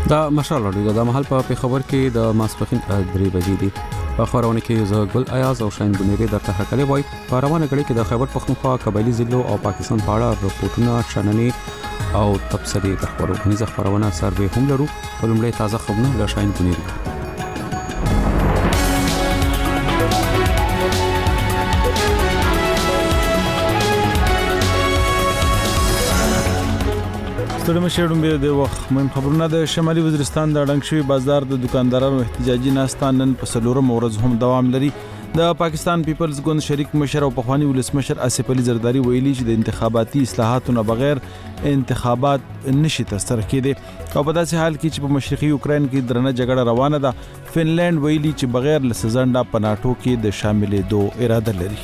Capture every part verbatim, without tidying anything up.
دا مشال راډیو د محل په خبر کې د ماسپخین درې بجې دي په خبرونه کې زه ګل ایاز او شاین بنيري د تحقیق وای په روانه غړي کې د خبر پښتونخوا قبایلی ضلعو او پاکستان په اړه رپورټونه شننې او تبصرې د خبرونه خبرونه سروې هم لرو ولومړی تازه خبرونه د شاین بنيري. ستړي مشرون به د وخت مهم خبرونه د شمالي وزیرستان د ډنګ شوی بازار د دکاندارانو احتجاجي ناستان نن په سلورم ورځ هم دوام لري. د پاکستان پیپلز ګوند شریک مشر او پخوانی ولسمشر آصف علي زرداری ویلي چې د انتخاباتي اصلاحاتو نه بغیر انتخابات نشي ترسره کېدي او په داسې حال کې چې په مشرقي یوکرين کې درنه جګړه روانه ده. فنلند ویلي چې بغیر لسزنده په ناتو کې د شاملېدو اراده لري.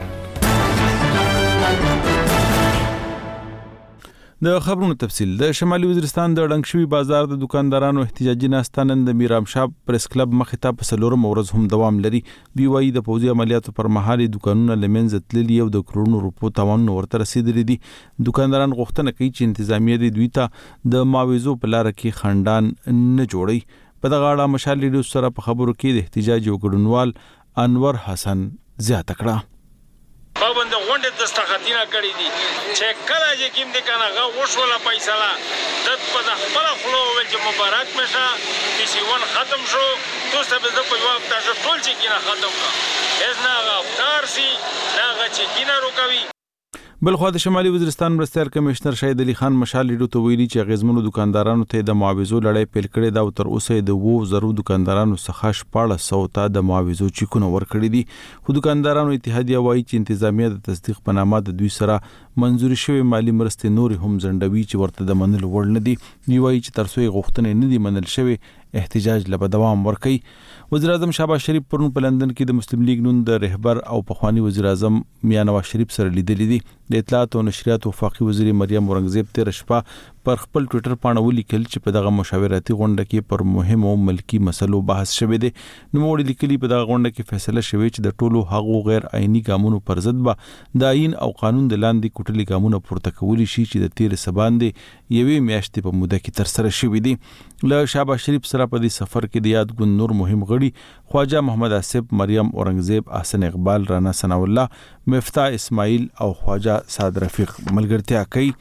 د خبرونو تفصیل د شمالي وزیرستان د ډنګ شوی بازار د دکاندارانو احتجاجي ناستان د میرام شاه پریس کلب مخې ته په سلورم ورځ هم دوام لري. بي وايي د پوځي عملیاتو پر مهال دکانونه لمنځه تللي او د کرونو روپو تاوان ورته رسیدلي دي. دکانداران غوښتنه کوي چې انتظامیه د دوی ته د ماویزو په لار کې خندان نه جوړي. په دغه اړه مشال ریډیو سره په خبرو کې د احتجاج او ګډونوال انور حسن زیاته کړه. باندې غونډه دستخطینه کړې دي چې کله چې کیم دې کنه غو وشوله فیصله د په خپل خلو ول چې مبارک مشه پی سی ون ختم شو توسه به د په جواب تاسو ټول چې کینه ختم کا از نه افکار سي نه چې کینه روکوي. بلخو د شمالي وزیرستان مرستیال کمشنر شاهد علي خان مشال لیډو ته ویلي چې غزمنو دکاندارانو ته د معاوضو لړۍ پیل کړې دا او تر اوسه د وو زرو دکاندارانو څخه شپږ سوه ته د معاوضو چیکونه ورکړي دي. خو دکاندارانو اتحادیه وایي چې انتظامیه د تصدیق په نامه د دوی سره منزوري شوی مالی مرستې نور هم ځنډوي چې ورته د منلو وړ نه دي. دی وایي چې تر څو غوښتنې نه دي منل شوی احتجاج له دوام ورکوي. وزیر اعظم شهباز شریف پرون په لندن کې د مسلم لیگ نون د رهبر او پخوانی وزیر اعظم میاں نواز شریف سره لیدلې دي. د اطلاعات او نشریات وفاقي وزیر مریم اورنګزیب تیر شپه پر خپل ټوئیټر باندې ولیکل چې په دغه مشاورتي غونډه کې پر مهمو ملکی مسلو بحث شوه دي. نو موږ لیکلي په دغه غونډه کې فیصله شوه چې د ټولو هغو غیر آئینی ګامونو پر ضد به د آئین او قانون د لاندې کوټلي ګامونه پورته کولی شي چې د تیر سباندې یوې میاشتې په موده کې تر سره شوي دي. له شهباز شریف سره په دې سفر کې د یاد ګوند نور مهم غړي خواجه محمد آصف، مریم اورنګزیب، حسن اقبال، رانا ثنا الله، مفتاح اسماعیل او خواجه سعد رفیق ملګرتیا کوي.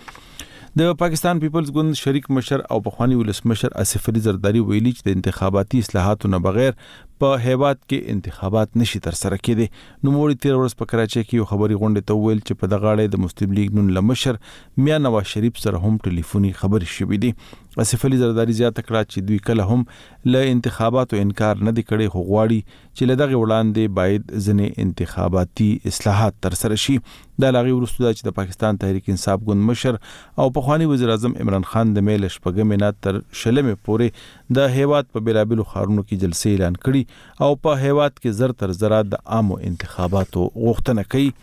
د پاکستان پیپلز ګوند شریک مشر او پخوانی ولسمشر آصف علي زرداری ویلي چې د انتخاباتي اصلاحاتو نه بغیر په هیواد کې انتخابات نشي تر سره کېدي. نو موږ تیر ورځ په کراچۍ کې یو خبري غونډه ته ویل چې په دغه اړه د مسلم لیگ نون لمشر میاں نواز شریف سره هم ټلیفوني خبري شوې دي. آصف علي زرداری زیاته کړه چې دوی کله هم له انتخاباتو انکار نه دی کړی خو غواړي چې له دغه وړاندې باید ځنې انتخاباتي اصلاحات تر سره شي. دا لاغي ورسته چې د پاکستان تحریک انصاف ګوند مشر او پخوانی وزیر اعظم عمران خان د میل شپږم نه تر شلمې پورې د هیواد په بیلابلو خارونو کې جلسې اعلان کړي او په هیواد کې زر تر زر د عامو انتخاباتو غوښتنه کوي.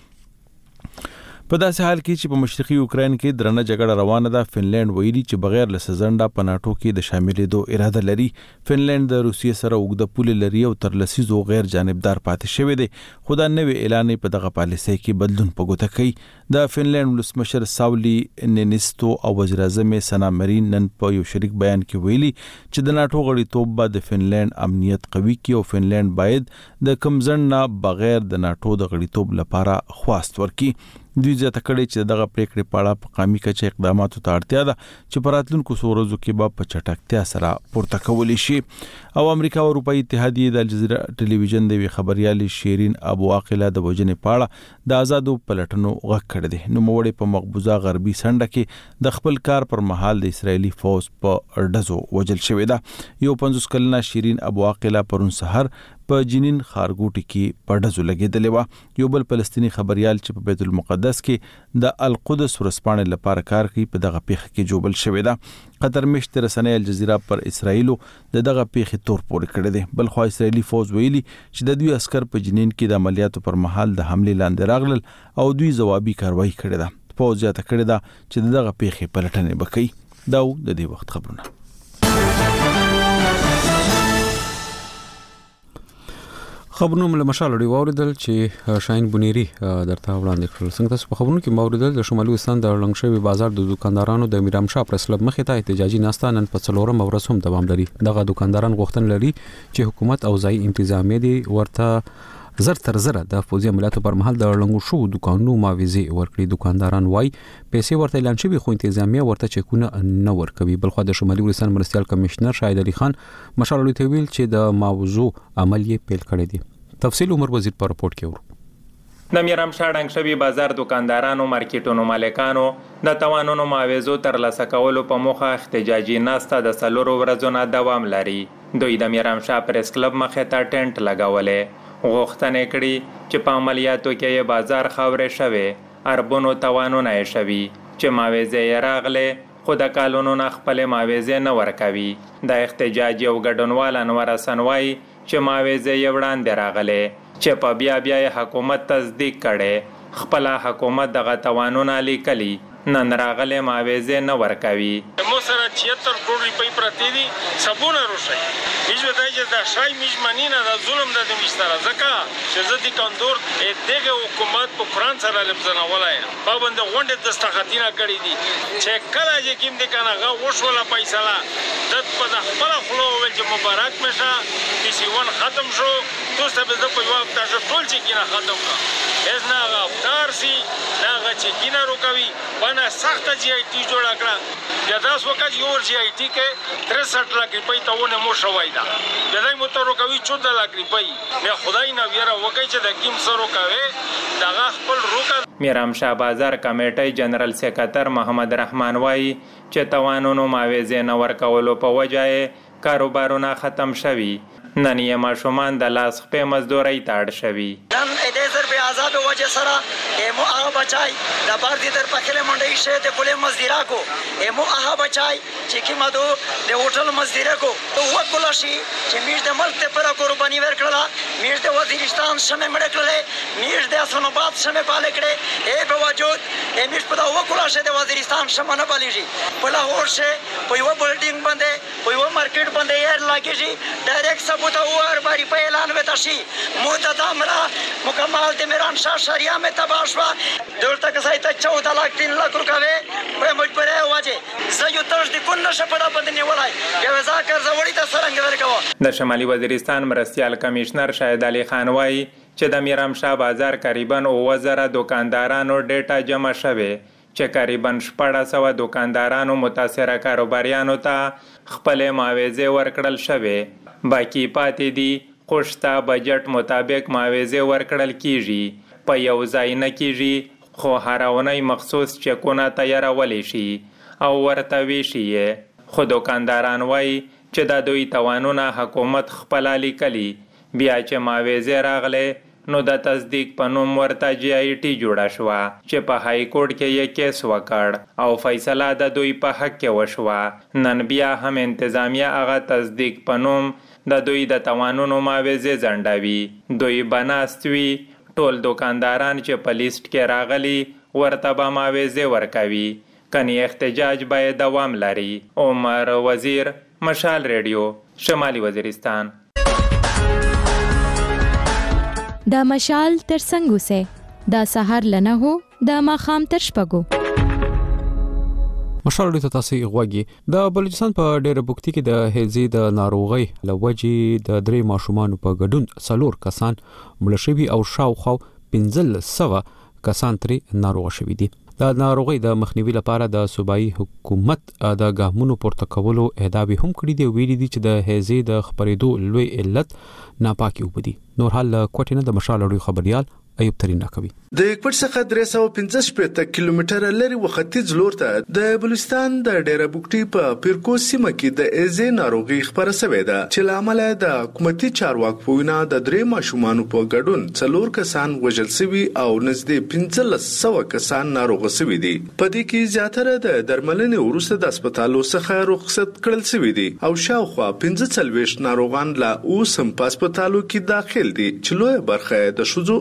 په داسې حال کې چې په مشرقي یوکرين کې درنه جګړه روانه ده. فنلند ویلي چې بغیر لسزنده په ناتو کې د شاملېدو اراده لري. فنلند د روسیې سره اوږده پولې لري او تر لسیزو غیر جانبدار پاتې شوی دی. خو دا نوې اعلان په دغه پالیسۍ کې بدلون په ګوته کوي. د فنلند ولسمشر ساولی نینیستو او وزیر اعظم سنا مرین نن په یو شریک بیان کې ویلي چې د ناتو غړیتوب به د فنلند امنیت قوي کړي او فنلند باید د کمزن نه بغیر د ناتو د غړیتوب لپاره خواست ورکړي. دوی زیاته کړي چې دغه پریکړې په اړه په قومي کچه اقداماتو ته اړتیا ده چې په راتلونکو څو ورځو کې به په چټکتیا سره پورته کولی شي. او امریکا او اروپאי اتحادیه د الجزیره ټلویزیون د خبريالي شیرین ابو عاقله د وجنې پاړه د آزادو پلټنو غږ کړی دی. نو موږ په مقبوضه غربي سنډه کې د خپل کار پر مهال د اسرایلی فوج په ډزو وجل شوې ده. یو پنځوس کلنه شیرین ابو عاقله پرون سحر په جنین خارګوټي کې پډزو لګیدلې و. یو بل فلسطینی خبريال چې په بیت المقدس کې د القدس ورسپانې لپاره کار کوي په دغه پیښه کې جوبل شوې ده. قطر مشت رسنۍ الجزیره پر اسرایلو د دغه پیښې تور پورې کړی دی. بل خو اسرایلی فوج ویلي چې د دوی عسكر په جنین کې د عملیاتو پر مهال د حمله لاندې راغلل او دوی ځوابي کاروایی کړې ده. فوج زیاته کړې ده چې دغه پیښې پلټنې وکړي. دا د دې وخت خبرونه. خبرونه له مشال لري واوریدل چې شاهین بنيري درته وړاندې کړل. څنګه تاسو په خبرونو کې واوریدل د شمالي وستان د لنګشوي بازار د دکاندارانو د میرام شاه پرس کلب مخې ته احتجاجي ناسته نن په څلورم ورځ هم دوام لري. دغه دکانداران غوښتن لري چې حکومت او ځای انتظامیه دي ورته زر تر زر د فوزي عملیاتو پر مهال د لنګو شو دکانونو ماویزي ورکړي. دکانداران وای پیسې ورته اعلان شوی خو انتظامیه ورته چکونه نه ورکوي. بلخو د شمالي وستان مرستيال کمشنر شاهد علي خان مشال لري ته ویل چې د موضوع عمل یې پیل کړی دی. تفصیل عمر وزیر په رپورت کې ورو. د میرام شاه ډنګشوي بازار دکاندارانو مارکیټونو مالکانو د توانونو معاوضو ترلاسه کولو په موخه احتجاجي ناسته د څلورو ورځو نه دوام لري. دوی د میرام شاه پریس کلب مخې ته ټینټ لګولې. غوښتنې کړي چې په عملیاتو کې یې بازار خاورې شوي اربونو توانونه یې شوي چې معاوضې یې راغلې خو د کالونو نه خپلې معاوضې نه ورکوي. د احتجاج یو ګډونوال انور حسن وایي چې معاوضې یې وړاندې راغلې چې په بیا بیا یې حکومت تصدیق کړي. خپل حکومت دغه توانونه لیکلي نن راغلې معاوضې نه ورکوي. مو سره چھہتر کروڑ روپۍ پرتې دي سبونه روشي هیڅ ودای چې دا شای میجمنینه د ظلم د مشتره زکه چې زدي کندور دغه حکومت په قران سره لبزنه ولای پابند غونډه دستخطینه کړې دي چې کله چې کیم د کنه غو وشوله پیسلا د په خپل خلو ول چې مبارک مشه پی سی ون ختم شو توسته به د په وخت تاسو ټول چې کینه ختم کا اس نه غفار سي نه غ چې کینه روکوي باندې سخت جی آی ټی جوړ کړه یا داس وکړ یو جی آی ټی کې تریسٹھ لک روپۍ ته ونه مو شوای دا دای مو ته روکوي چودہ لک روپۍ مې خدای نه ویره وکړي چې د کیم سره روکوي دا خپل روکا. میرام شاه بازار کمیټي جنرال سیکریټر محمد رحمان وایي چې توانونو معاوضې نه ورکولو په وجه کاروبارونه ختم شوي. نن یې ماشومان د لاس خپې مزدورۍ ته اړ شوي. نن دې زر به آزاد وجه سره ایمو هغه بچای د بار دې در پخله منډي شه د کله مزدورا کو ایمو هغه بچای چې کی مدو د هوټل مزدورا کو تو وکول شي چې میر د ملک ته پر قرباني ورکړه میر د وزیرستان سمې مړ کړل میر د اسلامآباد سمې پال کړي ای په وجود امیر په وکول شه د وزیرستان سمونه پالېږي په لاهور شه په یو بلډینګ باندې په یو مارکیټ باندې یې لاګي ډایرکټ بوتا اور باری په اعلان وتا شي مدت امره مکمل د میران شاه شریعه میں تباشوا دولت کا سایت چودہ لاکھ تین لاکھ روپے په مجبوره واجه زيو ترش د کون نشه په باندې نیولای بیا ځکه زوړی ته سرنګ ورکو. د شمالي وزیرستان مرستيال کمشنر شاهد علي خان وایي چې د میرام شاه بازار تقریبا اوه زره دکاندارانو ډیټا جمع شوه چې تقریبا شپږ سوه دکاندارانو متاثره کاروباریانو ته خپل معاوضې ورکړل شوه. باقی پاتې دي خوشتا بجټ مطابق معاوضې ورکړل کیږي په یو ځای نه کیږي خو هراونی مخصوص چکونه تیارول شي او ورته ویشي. خو دکانداران وای چې د دوی توانونه حکومت خپل لیکلي بیا چې معاوضې راغله نو د تصدیق په نوم ورته جی آی ټی جوړه شو چې په های کورټ کې یې کیس وکړ او فیصله د دوی په حق کې وشوه. نن بیا هم انتظامیه هغه تصدیق په نوم د دوی د توانونو معاوضې ځنډوي. دوی بناستوي ټول دکانداران چې په لیست کې راغلي ورته به معاوضې ورکوي کني احتجاج باید دوام لري. عمر وزیر مشال ریډیو شمالي وزیرستان. دا مشال تر څنګه سه دا سحر لنه هو دا ماخام تر شپګو مشال لري تاسو غوږی. د بلوچستان په ډېر بوکتی کې د هیزي د ناروغي لوجي د درې ماشومان په ګډون څلور کسان مړ شوي او شاوخوا پنځل سوه کسان ترې ناروغ شوي دي. د ناروغي د مخنیوي لپاره د صوبایي حکومت د ګامونو پورته کولو اهداف هم کړی دی. ویلي دي چې د هیزي د خبرېدو لوی علت ناپاکي وبدي. نور حال کوټینه د مشال لري خبريال ایوب ترين کوي. د کوټ څخه درې سوه پنځه شپږ کیلومتره لري وختیځ لور ته د بلوچستان د ډیره بوکټي په پیرکو سیمه کې د ایزي ناروغي خبره شوې ده چې لامل د حکومتي چارواکو وینا د درې ماشومان په ګډون څلور کسان وژل شوي او نږدې پنځلس سوه کسان ناروغ شوي دي. په دې کې زیاتره د درملنې وروسته د هسپتالو څخه رخصت کړل شوي دي او شاوخوا پنځه څلوېښت ناروغان لا اوس هم په هسپتالو کې داخل دي چې لویه برخه د ښځو او ماشومان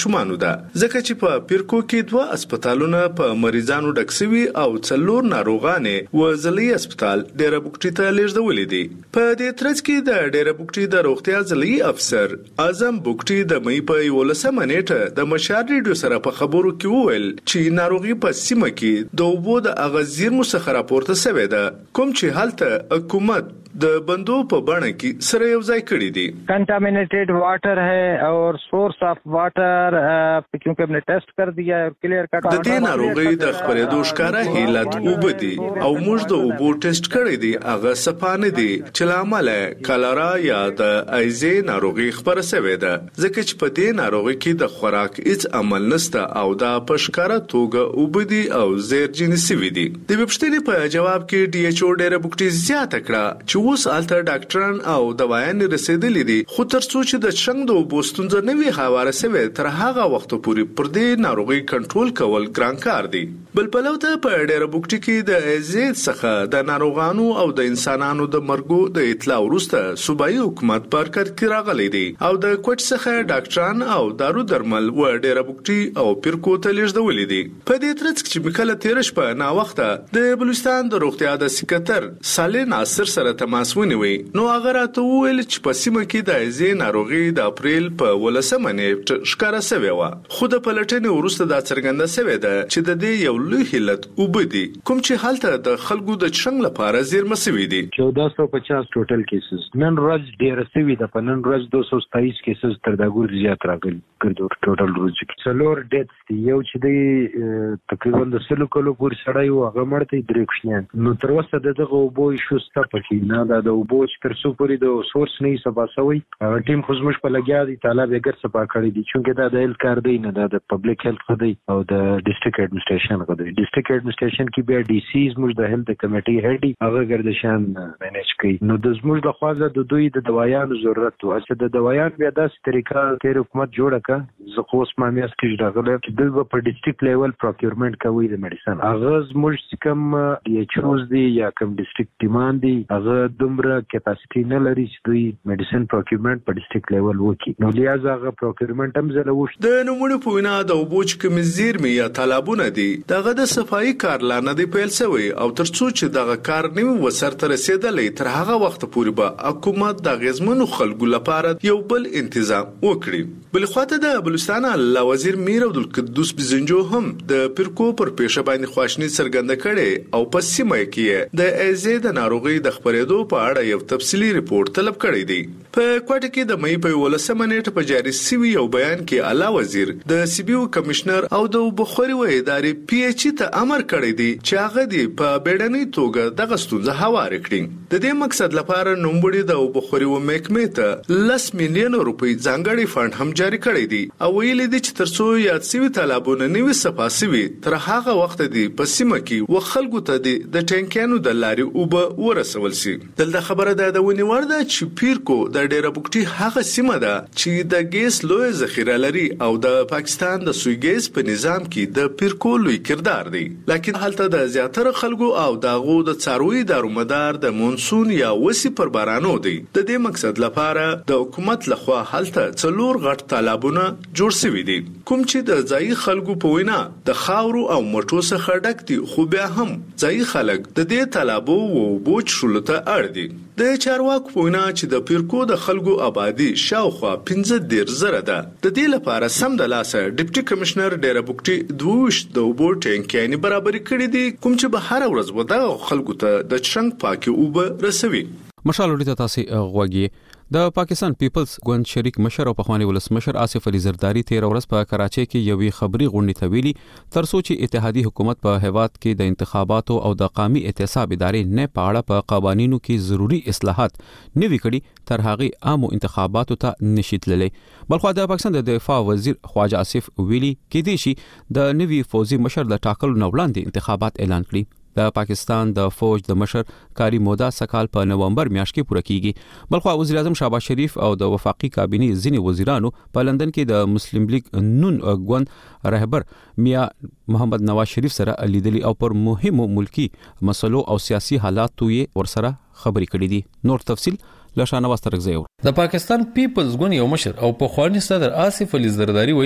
ماشومانو ده ځکه چې په پیرکو کې دوه هسپتالونه په مریضانو ډک شوي او څلور ناروغانې وزلي هسپتال ډیره بوکټي ته لیږدولې دي. په دې ترڅ کې د ډیره بوکټي د روغتیا ځلي افسر اعظم بوکټي د مې په یولسمه نیټه د مشال ریډیو سره په خبرو کې وویل چې ناروغي په سیمه کې د اوبو د اغازیر مڅخه راپورته شوې ده کوم چې حالت حکومت د بندو په بڼه کې سره یو ځای کړی دي. Contaminated water है और source of water क्योंकि हमने टेस्ट कर दिया है क्लियर कट د دې ناروغي د خبرېدو ښکارا هیلت وبدي او موږ د اوبو ټیسټ کړی دی هغه صفانه دي چې لامل کالرا یا د ایزي ناروغي خبره شوې ده ځکه چې په دې ناروغي کې د خوراک هیڅ عمل نشته او دا په ښکارا توګه وبدي او زیر جنسي وي دي. د وبشتنې په جواب کې ډي ایچ او ډیره بوکټي زیاته کړه چې اوس الته ډاکټران او دوايان رسیدلې دي خو تر څو چې د څنګه د بوستونځ نه وی حواله سوي تر هغه وخت پورې پر دې ناروغي کنټرول کول ګران کار دی. بل په لوته په ډیره بوکټي کې د ازید څخه د ناروغانو او د انسانانو د مرګو د اطلاع وروسته صوبایي حکومت پر کار کې راغلي دي او د کوټ څخه ډاکټران او دارو درمل و ډیره بوکټي او پیرکو ته لیږدولې دي. په دې ترڅ کې مکله تیرش په نا وخته د بلوچستان د روغتیا د سکرټر صالح ناصر سره تماس ونیوي نو هغه راته وویل چې په سیمه کې د ازي ناروغي د اپریل په ولسمه نیټه ښکارا شوې و خو د پلټنې وروسته دا څرګنده شوې ده چې د دې یو لوی حالت وبدي کوم چې حالت د خلکو د څنګه لپاره زیرمه شوې دي. چودہ سو پچاس ټوټل کیسز نن ورځ ډیر شوي د پنن ورځ دو سو ستایس کیسز تر دا ګور زیات راغلي ګرځو ټوټل ورځ کې څلور ډیټ یو چې دی تقریبا د سلو کلو پور سړی و هغه مرته درې کښنیان نو تر اوسه دغه وبو شو ست پکې نه دا د وبو چې تر څو پورې د سورس نه سبا سوي ټیم خو زموږ په لګیا دي طالب یې ګر سبا کړی دي چې دا د هیلث کار دی نه دا د پبلک هیلث خدای او د ډیسټریکټ ایډمنسټریشن خدای ډیسټریکټ ایډمنسټریشن کې بیا ډي سي زموږ د هیلث کمیټي هډي هغه ګردشان مینیج کوي نو د زموږ د خوازه د دوی د دوايانو ضرورت و چې د دوايان بیا د طریقه تیر حکومت جوړه کا زه خو اوس ما میاس کې راغله چې د په ډیسټریکټ لیول پروکیورمنت کوي د میډیسن هغه زموږ کوم ډي ایچ اوز دی یا کوم ډیسټریکټ ټیمان دی هغه دومره کیپاسټي نه لري چې دوی میډیسن پروکیورمنت په ډیسټریکټ لیول وکړي نو لہذا هغه پروکیورمنت هم زله وشت د نمونه په وینا د وبوچ کوم زیرمې یا طلبونه دي دغه د صفایي کارلانه دی پیل شوی او تر څو چې دغه کار نیو وسرته رسیدلې تر هغه وخت پورې به حکومت د غزمنو خلکو لپاره یو بل تنظیم وکړي. بل خواته د بلوچستان الله وزیر میر عبدالقدوس بزنجو هم د پیرکو پر پیښه باندې خواشنی څرګنده کړي او په سیمه کې د ایزي د ناروغي د خبرېدو په اړه یو تفصیلی ریپورت طلب کړی دی. په کوټه کې د مې په ولسمه نیټه په جاري سوي یو بیان کې الله وزیر د سی بي او کمشنر او د بخوري و ادارې پی ایچ ته امر کړی دی چې هغه دی په بیړنۍ توګه د غستونځه هوار کړي. د دې مقصد لپاره نوموړي د بخوري و محکمې ته لس میلیون روپۍ ځانګړي فند هم جاری کړی دی او ویل دي چې ترڅو یاد سوي طالبونه نیوي صفاسوي تر هغه وخت دی په سیمه کې و خلکو ته دی د ټینکانو د لارې او به ورسول شي. دلته خبره ده د ونیور ده چې پیرکو د ډیره بوکټي هغه سیمه ده چې د ګیس لوی ذخیره لري او د پاکستان د سوی ګیس په نظام کې د پیرکو لوی کردار دی لکه هلته د زیاتره خلکو او دغه د څاروي دارومدار د مونسون یا وسی پر بارانو دی. د دې مقصد لپاره د حکومت لخوا هلته څلور غټ طالبونه جوړ شوي دي کوم چې د ځای خلکو په وینا د خاورو او مټو څخه ډک دي خو بیا هم ځای خلک د دې طالبو او بوج شولته اړ دي. د چارواکو په وینا چې د پیرکو د خلکو آبادی شاوخوا پنځه ډیر زره ده. د دې لپاره سم د لاسه ډیپټي کمشنر ډیره بوکټي دوش د اوبو ټینکانې برابر کړي دي کوم چې به هر ورځ ودا خلکو ته د څنګه پاکي اوبه رسوي. مشال وړي تاسو غوږی د پاکستان پیپلز ګوند شریک مشر او پخوانی ولسمشر آصف علي زرداری تیر ورځ په کراچۍ کې یوې خبري غونډې ته ویلي تر څو چې اتحادي حکومت په هیواد کې د انتخاباتو او د قومي احتساب ادارې نه پاړه په قوانینو کې ضروری اصلاحات نوي کړي تر هغه عامو انتخاباتو ته نشیتللې. بلخو د پاکستان د دفاع وزیر خواجه آصف ویلي کې دي چې د نوي فوزي مشر د ټاکلو نه وړاندې انتخابات اعلان کړي. د پاکستان د فوج د مشر کاری مودا سکال په نومبر میاشت کې پوره کیږي. بلخو وزیر اعظم شهباز شریف او د وفاقي کابینې ځینې وزیرانو په لندن کې د مسلم لیگ نون ګوند رهبر میا محمد نواز شریف سره لیدلي او پر مهمو ملکی مسلو او سیاسي حالاتو یې ورسره خبرې کړې دي. نور تفصيل لشانواز ترغزیو. د پاکستان پیپلز ګوند یو مشر او پخوانی صدر آصف علي زرداری ویلي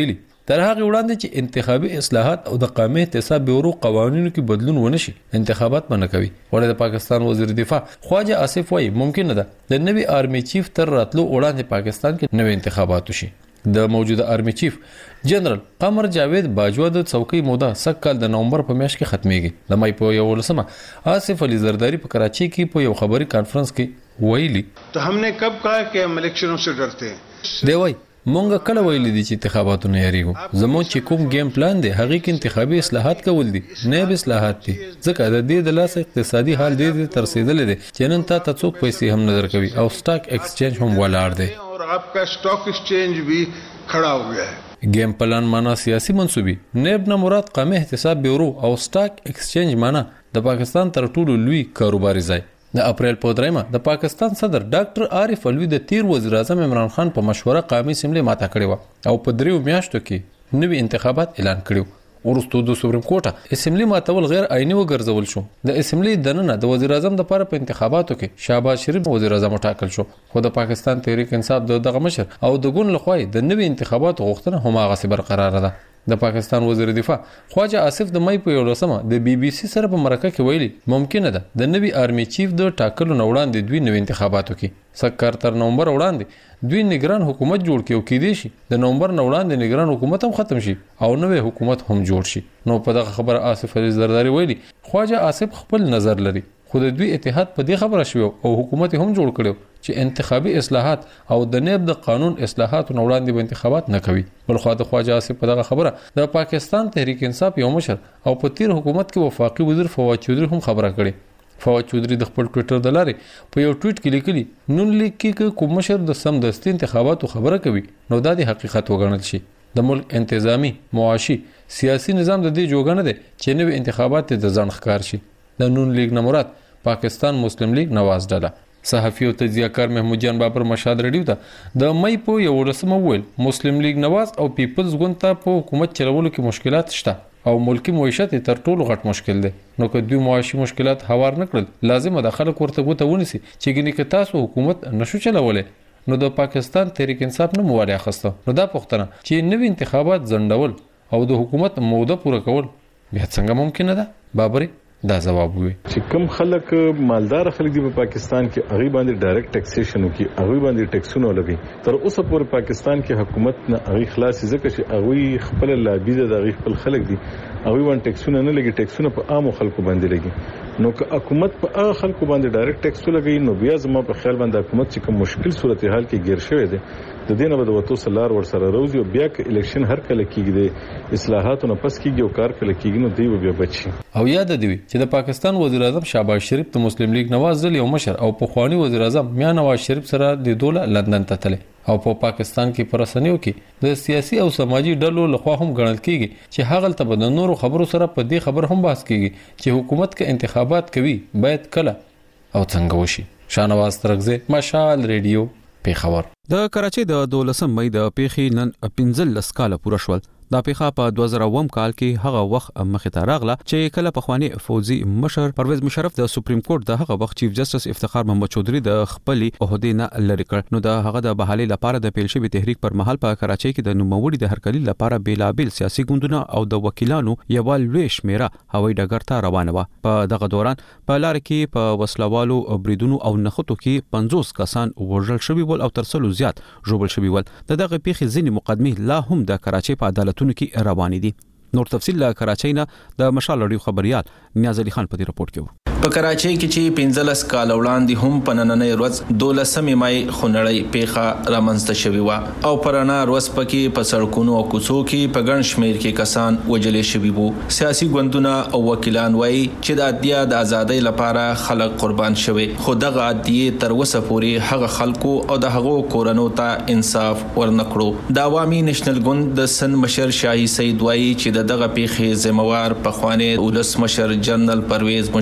تر هغه وړاندې چې انتخابي اصلاحات او د قومي احتساب بیورو قوانینو کې بدلون ونشي انتخابات باندې کوي. ولې د پاکستان وزیر دفاع خواجه آصف وايي ممکن ده د نوي آرمي چیف تر راتلو وړاندې پاکستان کې نوي انتخابات وشي. د موجوده آرمي چیف جنرال قمر جاوید باجوا د څوکۍ موده سکهال د نومبر په میاشت کې ختميږي. د مای په یو لسمه آصف علي زرداری په کراچي کې په یو خبري کانفرنس کې ویلي ته हमने कब कहा कि हम इलेक्शनों से डरते हैं. دی وای مونږ کله ویل دي چې انتخاباتو نه یریږو. زموږ چې کوم گیم پلان دی هغه کې انتخابي اصلاحات کول دي نه به اصلاحات دي. ځکه د دې د لاس اقتصادي حال دې تر رسیدل دي چې نن تا ته څوک پیسې هم نظر کوي او سٹاک ایکسچینج هم ولاړ دی और आपका स्टॉक एक्सचेंज भी खड़ा हो गया है. گیم پلان معنا سیاسي منسوبي نیب نه مراد قومي احتساب بیورو او سٹاک ایکسچینج معنا د پاکستان تر ټولو لوی کاروباري ځای. د اپریل په دریمه د پاکستان صدر ډاکټر عارف علوي د تیر وزیر اعظم عمران خان په مشوره قومي اسمبلی ماته کړې و او په دریو میاشتو کې نوي انتخابات اعلان کړو. ورستو د سپریم کورټ اسمبلی ماتول غیر آئینی وګرځول شو. د اسمبلی دننه د وزیر اعظم د لپاره په انتخاباتو کې شهباز شریف وزیر اعظم ټاکل شو. خو د پاکستان تحریک انصاف د دغه مشر او د ګوند لخوا د نوي انتخاباتو غوښتنه هم هغه برقرار ده. د پاکستان وزیر دفاع خواجه آصف د مای په یو لسمه د بي بي سي سره په مرکه کې ویلي ممکنه ده د نوي آرمي چیف د ټاکلو نه وړاندې دوی نوي انتخاباتو کې سکهال تر نومبر وړاندې دوی نگران حکومت جوړ کړي او کې دي شي د نومبر نه وړاندې نگران حکومت هم ختم شي او نوې حکومت هم جوړ شي. نو په دغه خبره آصف علي زرداری ویلي خواجه آصف خپل نظر لري خو د دوی اتحاد په دې خبره شو او حکومت هم جوړ کړو چې انتخابي اصلاحات او د نیب د قانون اصلاحات نو وړاندې به انتخابات نه کوي. بل خو د خواجه آصف په دغه خبره د پاکستان تحریک انصاف یو مشر او په تیر حکومت کې وفاقي وزیر فواد چودري هم خبره کړي. فواد چودري د خپل ټوئیټر د لارې په یو ټویټ کې لیکلي نون لیک کې کوم مشر د سم دستي انتخاباتو خبره کوي نو دا د حقیقت وګڼل شي. د ملک انتظامی معاشي سیاسي نظام د دې جوګنه دي چې نوې انتخابات د ځان ښکار شي. د نون لیگ نه مراد پاکستان مسلم لیگ نواز ډله. صحافي او تجزیه‌کار محمود جان بابر مشهد رډیو ته د مای په یو لسمه ویل مسلم لیگ نواز او پیپلز ګوند ته په حکومت چلولو کې مشکلات شته او ملکی معیشت تر ټولو غټ مشکل دی. نو که دوی معاشي مشکلات هوار نکړل لازم د خلک ورته غوته ونیسي چې ګنې که تاسو حکومت نشو چلولای نو د پاکستان تحریک انصاف نه مواله اخسته. نو دا پوښتنه چې نوې انتخابات ځنډول او د حکومت موده پوره کول بیا څنګه ممکن ده؟ بابري دا جواب وي چې کوم خلک مالدار خلک دی په پاکستان کې هغه باندې ډایرکټ ټیکسیشن وکي هغه باندې ټیکسونه لګي تر اوسه پورې پاکستان کې حکومت نه هغه خلاص ځکه چې هغه خپل لابي د هغه خپل خلک دي هغه باندې ټیکسونه نه لګي ټیکسونه په عام خلکو باندې لګي. نو که حکومت په هغه خلکو باندې ډایرکټ ټیکس لګي نو بیا زما په خیال باندې حکومت چې کوم مشکل صورتحال کې گیر شوی دی د دې نه به د وټو سلار ور سره روزي او بیا ک الیکشن هر کله کېږي د اصلاحاتو نه پس کېږي او کار کله کېږي نو دی بیا بچي. او یاد دی چې د پاکستان وزیر اعظم شهباز شریف د مسلم لیگ نواز ځل یو مشر او په خواني وزیر اعظم میا نواز شریف سره د دوله لندن ته تله او په پا پاکستان کې پرسنیو کې د سیاسي او سماجی ډلو لخوا هم ګڼل کېږي چې هغه ته د نورو خبرو سره په دې خبر هم بحث کېږي چې حکومت کې انتخابات کوي باید کله او څنګه وشي. شانواز ترغزه مشال ریډیو پیښور. د کراچۍ د دولسم مې د پیښې نن پنځل لس کاله پوره شول. دا پیښه په دوه زره اووم کال کې هغه وخت مخې ته راغله چې کله پخوانی فوزي مشر پرویز مشرف د سپریم کورټ د هغه وخت چیف جسټس افتخار محمد چودري د خپل عہدې نه لری کړ. نو د هغه د بحالي لپاره د پیل شوی تحریک پر مهال په کراچۍ کې د نوموړي د هرکلي لپاره بیلابل سیاسي ګوندونه او د وکیلانو یو لوی شمیره هوایي ډګر ته روانه و. په دغه دوران په لار کې په وسلوالو بریدونو او نخټو کې پنځوس کسان وژل شوي ول او تر څلو زیات ژوبل شوي ول. د دغه پیښې ځینې مقدمې لا هم د کراچۍ په عدالت کې روانې دي. نور تفصیل له کراچۍ نه د مشال اړیو خبريال نیاز علي خان په دې رپورت کې. په کراچۍ کې چې پنځلس کال وړاندې هم په نننۍ ورځ دولسمې مای خونړۍ پیښه رامنځته شوې وه او پرانا ورځ پکې په سړکونو او کوڅو کې په ګڼ شمېر کې کسان وژلې شوي وو. سیاسي ګوندونه او وکیلان وایي چې د ادعیا د ازادۍ لپاره خلک قربان شوي خو دغه ادعیې تر اوسه پورې هغه خلکو او د هغو کورنو ته انصاف ورنکړو. د عوامي نېشنل ګوند د سن مشر شاهي سید وایي چې د دغه پیښې ذمہوار پخوانی ولس مشر جنرال پرویز مشرف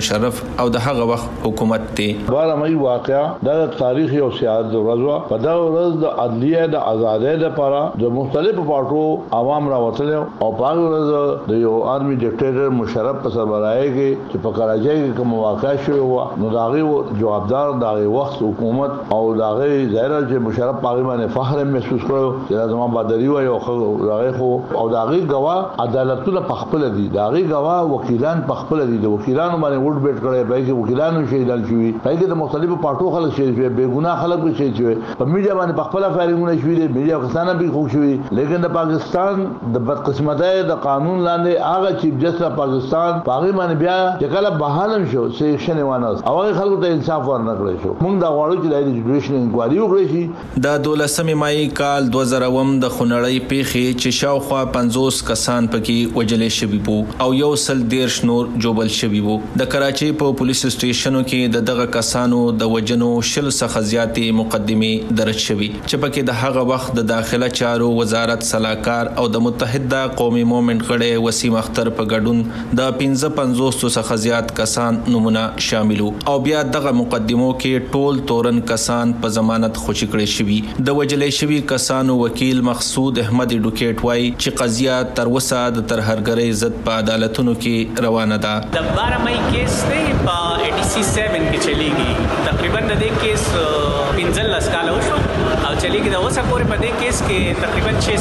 او د هغه وخت حکومت ته بارہ مئی واقعا د تاریخ او سیاست ورځ په دا ورځ د عدلیه د آزادۍ لپاره د مختلفو پارټو عوام راوتل او په هغه ورځ د یو آرمي ډیکټیټر مشرف په سربراهي کې چې په کراچۍ کې کوم واقع شوی و نو دا غي جوابدار دا غي وخت حکومت او دا غي ظاهر چې مشرف په باندې فخر محسوس کړو چې زموږ بدري وي او دا غي خو او دا غي غوا عدالتونه په خپل دي دا غي غوا وکیلان په خپل دي د وکیلانو باندې وډ بیٹ کړي به کې وکیلانو شهیدان شوي په کې د مختلفو پارټو خلک شهید شوي بے ګناه خلک به شهید شوي په میډیا باندې په خپل فایرینګونه شوي دي میډیا کسانه به خو شوي لیکن د پاکستان د بدقسمتۍ د قانون لاندې هغه چیف جسټس پاکستان پاغي باندې بیا چې کله بحالم شو سیکشن وانه او خلکو ته انصاف ورنکړی شو موږ دا غواړو چې د جوډیشن انکوایري وکړي شي د دولسمې مای کال دوه زره اووم د خونړۍ پیښې چې شاوخوا پنځوس کسان پکې وجلې شوي وو او یو سل دیرش نور جوبل شوي وو د کراچۍ په پولیس سټیشنو کې د دغه کسانو د وجنو شل څخه زیاتې مقدمې درج شوي چې پکې د هغه وخت د داخله چارو وزارت صلاحکار او د متحده قومي مومنټ غړی وسیم اختر په ګډون د پنځه پنځوس څخه زیات کسان نمونه شاملو او بیا دغه مقدمو کې ټول تورن کسان په ضمانت خوشی کړي شوي د وجلې شوي کسانو وکیل مقصود احمد ډوکیټ وای چې قضیه تر وسه د ترهرګرۍ ضد په عدالتونو کې روانه ده د بارہ مئی کیس دی په ای ډی سی سیون کې چلیږي تقریبا د دې کیس پنځه لس کال وشو او چلیږي د اوسه پورې په دې کیس کې تقریبا شش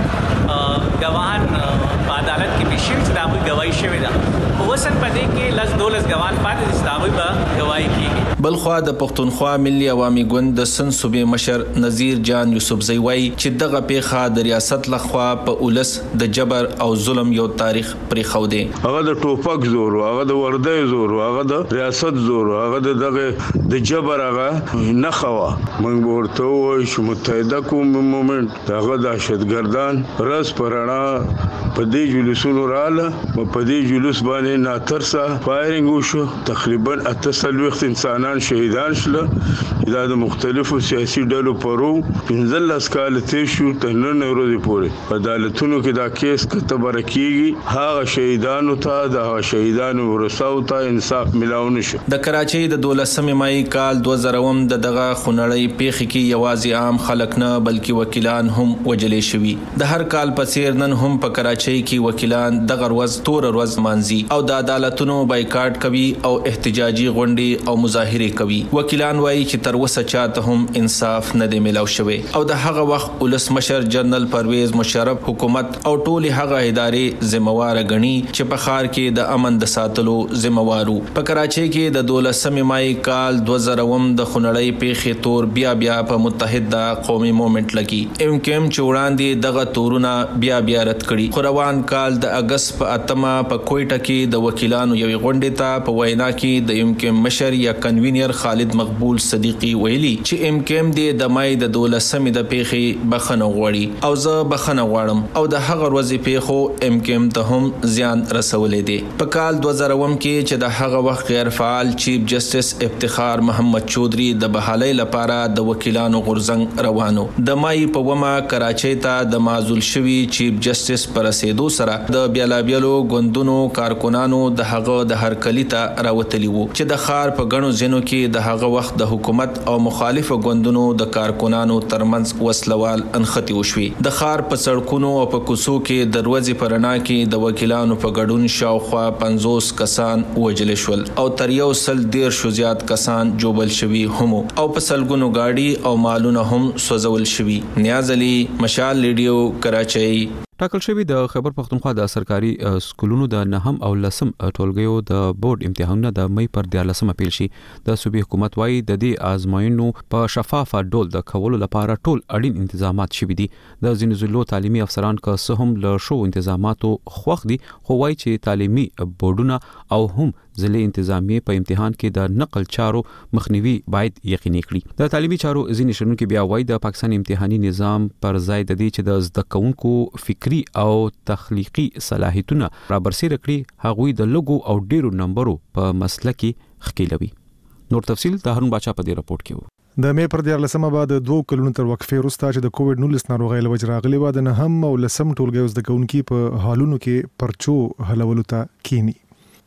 سات ګواهان په عدالت کې پیش شوي چې د هغوی ګواهي شوې ده اوسن په دې کې لس دولس ګواهان پاتې دي چې د هغوی به ګواهي کېږي. بلخوا د پښتونخوا ملي عوامي ګوند د سن صوبې مشر نذیر جان یوسفزئی وایي چې دغه پیښه د ریاست لخوا په اولس د جبر او ظلم یو تاریخ پرېښود دی. هغه د ټوپک زور هغه د وردی زور هغه د ریاست زور هغه د دغه د جبر هغه نه خوا موږ ورته وایو چې متحده قومي مومنټ هغه دهشتګردان رس پرانا په دې جلوسونو رااله په دې جلوس باندې ناترسه فایرینګ وشو تقریبا اته څلوېښت انسانان شهیدان شول دا د مختلفو سیاسي ډلو پرو پنځلس کال تیر شو تر نن ورځې پورې په عدالتونو کې دا کیس کتبه کیږي هغه شهیدانو ته د شهیدانو ورثو ته انصاف ملاو نشو. د کراچۍ د دولسمې مای کال دوه زره اووم د دغه خونړۍ پیښې کې یوازې عام خلک نه بلکې وکیلان هم وجلې شوي. د هر کال په څیر نن هم په کراچۍ کې وکیلان دغه ورځ تور ورځ مانځي او د عدالتونو بایکاټ کوي او احتجاجي غونډې او مظاهرې کوي. وکیلان وایي چې تر اوسه چاته هم انصاف نه دی ملاو شوی او د هغه وخت ولسمشر جنرال پرویز مشرف حکومت او ټول هغه ادارې ذمہوار غني چې په ښار کې د امن د ساتلو ذمہوارو. په کراچۍ کې د دولسمې مای کال دوه زره اووم د خونړۍ پیښې تور بیا بیا په متحده قومي مومنټ لګي ام کیم چې وړاندې دغه تورونه بیا بیا رد کړي. خو روان کال د اگست په اتمه په کوټه کې د وکیلانو یوې غونډې ته په وینا کې د ام کیم مشر یا کنوینر خالد مقبول صدیقی ویلي چې ام کیم د مای د دولسمې د پیښې بخنه غواړي او زه بخنه غواړم او د هغه ورځې پیښو ام کیم ته هم زیان رسولې دي. په کال دوه زره اووم کې چې د هغه وخت غیر فعال چیف جسټس افتخار محمد چودري د بحالۍ لپاره د وکیلانو غورځنګ روانو د مای په ومه کراچۍ ته د معزول شوي چیف جسټس پر رسیدو سره د بیلابیلو ګوندونو کارکونانو د هغه د هرکلي ته راوتلی وو چې د ښار په غنو ځینو کې د هغه وخت د حکومت او مخالف ګوندونو د کارکونانو ترمنځ وسلوال انختی وشوي. د ښار په سړکونو او په کوڅو کې د ورځې په رڼا کې د وکیلانو په ګډون شاوخوا پنځوس کسان وژل شول او تر یو سل دیرش زیات کسان جوبل شوي هم او په سلګونو گاډي او مالونه هم سوځول شوي. نیاز علي، مشال ریډیو، کراچۍ. ټاکل شوی د خیبر پختونخوا د سرکاري سکولونو د نهم او لسم ټولګیو د بورډ امتحانونه د مئی پر دیارلسمه پیل شي. د صوبې حکومت وايي د دې آزموینو په شفافه ډول د کولو لپاره ټول اړین انتظامات شوي دي. د ځینو ضلعو تعلیمي افسران که څه هم له شو انتظاماتو خوښ دي خو وايي چې تعلیمي بورډونه او هم ضلعي انتظامیه په امتحان کې د نقل چارو مخنیوي باید یقیني کړي. د تعلیمي چارو ځینې شنونکو بیا وايي د پاکستان امتحاني نظام پر ځای د دې چې د زده کوونکو فکري او تخلیقي صلاحیتونه رابرسېره کړي هغوی د لګو او ډیرو نمبرو په مسله کې ښکیلوي. نور تفصیل د هارون باچا په دې راپورټ کې و. د مې پر دیارلسمه بعد دوه کلونو تر وقفې وروسته چې د کووډ نولس ناروغۍ له وجې راغلې وه د نهم او لسم ټولګیو زده کوونکي په حالونو کې پرچو حلولو ته کینی.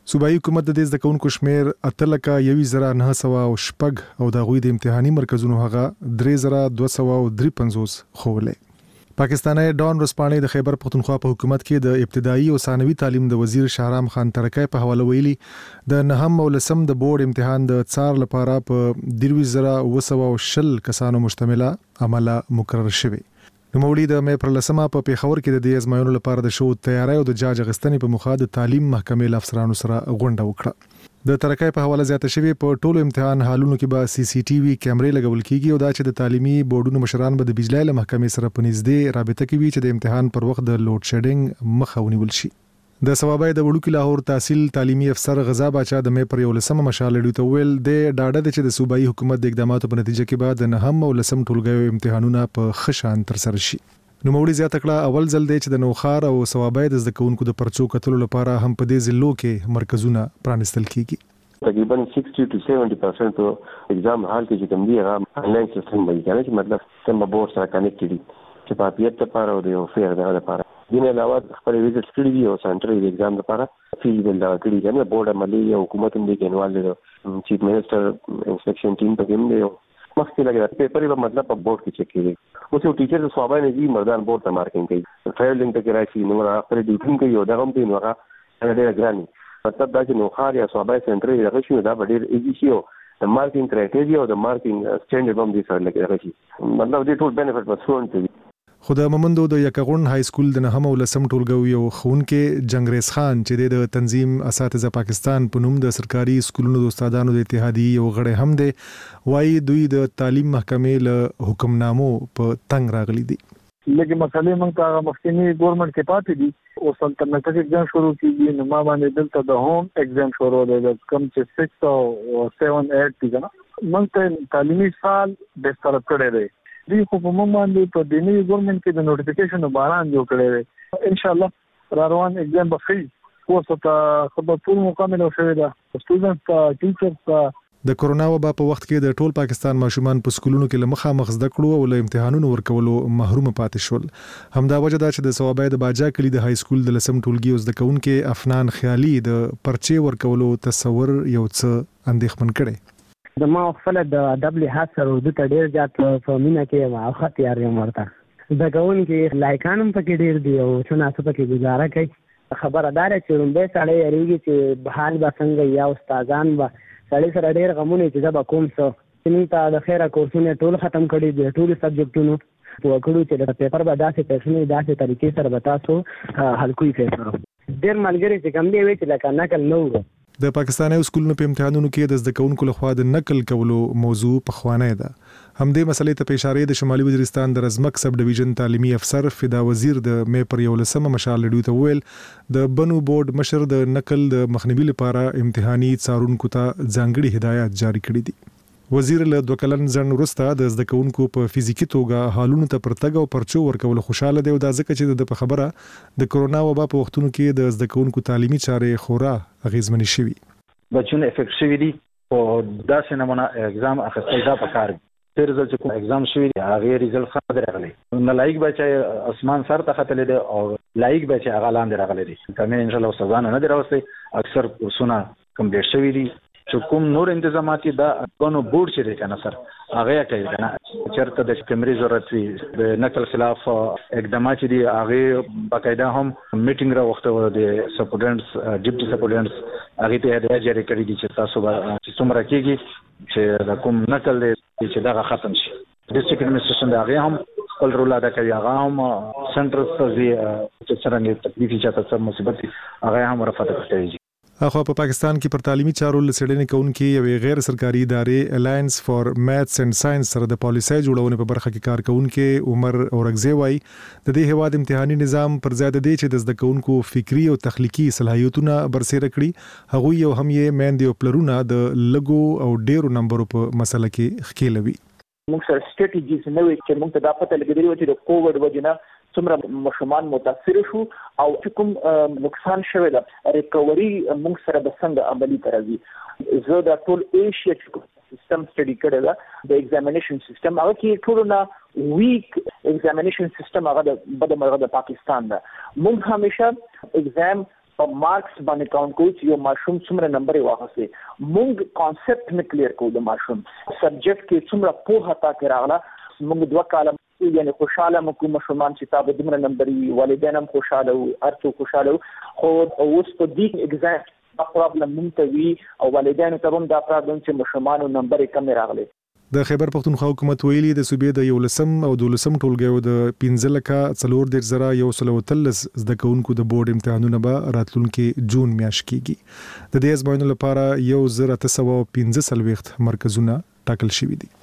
صوبایي حکومت د دې زده کوونکو شمیر اتلکه یوي زره نه سوه او شپږ او د هغوی د امتحاني مرکزونو هغه درې زره دوه سوه او درې پنځوس ښوولی. پاکستاني ډان ورځپاڼې د خیبر پختونخوا په حکومت کې د ابتدایي او ثانوي تعلیم د وزیر شهرام خان ترکی په حواله ویلي د نهم او لسم د بورډ امتحان د څار لپاره په درویشت زره اوه سوه او شل کسانو مشتمله عمله مقرر شوې. نوموړي د مې پر لسمه په پیښور کې د دې ازمایښتونو لپاره د شو تیاری او د جاج اخیستنې په موخه د تعلیم محکمې له افسرانو سره غونډه وکړه. د ترکی په حواله زیاته شوی په ټولو امتحان حالونو کې به سی سی ټي وي کیمرې لګول کیږي او دا چې د تعلیمي بورډونو مشران به د بجلی له محکمې سره په نږدې رابطه کوي چې د امتحان پر وخت د لوډ شیډینګ مخه ونیول شي. د ثوابای د وړوکی لاهور تحصیل تعلیمي افسر غزا باچا د مې پر یو لسمه مشال لري ته ویل د ډاډه د چې د صوبایي حکومت د اقداماتو په نتیجه کې به د نهم او لسم ټولګیو امتحانونه په ښه شان ترسره شي. نوموړي زیاته کړه اول ځل دی چې د نوښار او ثوابای د زده کوونکو د پرچو کتلو لپاره هم په دې ضلعو کې مرکزونه پرانیستل کیږي. تقریبا سکسٹی ټو سیونٹی پرسنٹ په ایگزام حال کې چې کوم دی هغه انلاین سیستم باندې کنه چې مطلب سم بورډ سره کنیکټ دي چې په پیټ لپاره او د فیر دغه لپاره دین علاوه خپل ویزټ کړی دی او سنټر د ایگزام لپاره فیزیبل دا کړی دی نه بورډ عملی او حکومت هم دی کنوال دی چیف منسٹر انسپیکشن ټیم په کې دی مخکې لګا پیپر یې مطلب په بورډ کې چک کیږي اوس یو ټیچر د صوابای نه دی مردان بورډ ته مارکینګ کوي ټرایلینګ ته راځي نو هغه خپل ډیوټینګ کوي او دا هم دی نو هغه ډېر ګرانی مطلب دا چې نوښار یا صوبایي سنټر یې راغلی شي دا به ډېر ایزي شي او د مارکینګ کرایټیریا او د مارکینګ سټینډرډ هم دې سره لګېدلی شي مطلب دې ټول بینیفټ به سټوډنټ ته وي. خو د مومندو د یکغون های سکول د نهم او لسم ټولګیو یو ښوونکی جنګریز خان چې د تنظیم اساتذه پاکستان په نوم د سرکاري سکولونو د استادانو د اتحادیې یو غړی هم دی وایي دوی د تعلیم محکمې له حکمنامو په تنګ راغلي دي. لکه مسلې موږ ته مخکینی ګورنمنت کې پاتې دي او سلطنت ایگزام شروع کیږي نو ما باندې دلته د هوم ایگزام شروع دی د کم چې سکس او سیون ایټ دي کنه موږ ته تعلیمي سال د سره کړی دی دی خو په موږ باندې په دیني ګورنمنت کې د نوټیفیکیشن باران جوړ کړی دی ان شاء الله را روان ایگزام به فری اوس ته خبر ټول مکمل شوی دا سټوډنټ ته ټیچر ته. د کورونا وبا په وخت کې د ټول پاکستان ماشومان په سکولونو کې لمخه مخ زده کړو او له امتحانونو ورکولو محروم پاتې شول. همدا وجه دا چې د ثوابای د باجا کلی د های سکول د لسم ټولګي زده کوونکو افنان خیالي د پرچې ورکولو تصور یو څه اندېښمن کړي. د ما خپل د ادب لحاظ سره د ډېر زیات فهمینه کې ما خاطر یې مرته د کوونکو لایکانم پکې ډېر دی او څنګه څه پکې گزاره کوي خبردار چې رومبه سړی یریږي چې بحال به څنګه یا استادان به سړی سره ډېر غمونه چې دا به کوم څه چې موږ ته د خیره کورسونه ټول ختم کړي دي ټول سبجیکټونو په کړو چې د پیپر به داسې پېښنې داسې طریقې سره به تاسو حل کوئ پیپر ډېر ملګري چې کم دی وی چې لکه نقل نه وو. د پاکستاني سکولونو په امتحانونو کې د زده کوونکو لخوا د نقل کولو موضوع په خوانه ده. همدې مسلې ته په اشاره د شمالي وزیرستان د رزمک سب ډیویژن تعلیمي افسر فدا وزیر د مې پر یو لسمه مشال لډو ته ویل د بنو بورډ مشر د نقل د مخنیوي لپاره امتحاني څارونکو ته ځانګړي هدایت جاری کړي دي. وزیر له دوه کلن ځن وروسته د زده کوونکو په فزیکی توګه حالونو ته پرتګ او پرچو ورکول خوشاله دی او دا ځکه چې د خبره د کورونا وبا په وختونو کې د زده کوونکو تعلیمي چارې خورا اغیزمنې شوي. بچونه افیکټ شوي دي او داسې نمونه اگزام اخیستل دا پکار دي. تیر ځل چې کوم اگزام شوي دي هغه ریزلټ ښه دی راغلی نو لایق بچي اسمان سر ته ختلې دي او لایق بچي هغه لاندې راغلي دي کمه ان شاء الله سزا نه دی راوستي اکثر کورسونه کمپلیټ شوي دي چې کوم نور انتظامات دا بنو بورډ چې دی کنه سر هغه کوي کنه چرته د کیمرې ضرورت وي د نقل خلاف اقدامات دي هغه باقاعده هم میټینګ را وخت د سپورټنټس ډیپټي سپورټنټس هغه ته هدایت جاری کړی دي چې تاسو به چې څومره کېږي چې د کوم نقل دی چې دا ختم شي. ډیسټریکټ ایډمنسټریشن دا هغه هم خپل رول ادا کوي هغه هم سنټر ته چې څنګه تکلیف چاته څه مصیبت هغه هم رفعت کوي. اخو په پاکستان کې پر تعلیمي چارو لسړنې کوونکې یو غیر سرکاري ادارې الاینس فار میثس اینڈ ساينس سره د پالیسۍ جوړونې په برخه کې کار کوونکې عمر اورګزی وایي د دې هواد امتحاني نظام پر ځای د دې چې د زده کوونکو فکری او تخلیقي صلاحیتونه برسېره کړي هغه یو هم یې میندې او پلرونه د لګو او ډیرو نمبرو په مسله کې ښکېلوي. موږ سره سټریټیجیز نه وي چې موږ ته دا پته لګېدلی و چې د کووډ وجې نه څومره ماشومان متاثر شو او کوم نقصان شوی ده ریکوري موږ سره به څنګه عملي کوي. زه د ټول ایشیا سیستم سټډي کړی ده د ایگزامینیشن سیستم هغه کې ټولو نه ویک ایگزامینیشن سیستم هغه د بده مرغه د پاکستان ده. موږ همیشه ایگزام په مارکس باندې کاونټ کوو چې یو ماشوم څومره نمبر واخیسته. موږ کانسپټ نه کلیر کوو د ماشوم سبجیکټ کې څومره پوهه تا کې راغله. موږ دوه کاله یعنی خوشاله مو کوم ماشومان چې تاسو دمر نمبر وي والدین هم خوشاله او ارڅو خوشاله خو اوس په دې ایگزام دا پرابلم مونته وی او والدین ته هم دا پرابلم چې ماشومان نمبر کم راغلي. د خیبر پختونخوا حکومت ویلي د صوبې د یولسم او دولسم ټولګیو د پنځه لکه څلور دېرش زره یو سل او تلس زده کوونکو د بورډ امتحانونه به راتلونکي جون میاشت کېږي. د دې ازموینو لپاره یو زر اته سوه پنځه څلوېښت مرکزونه ټاکل شوي دي.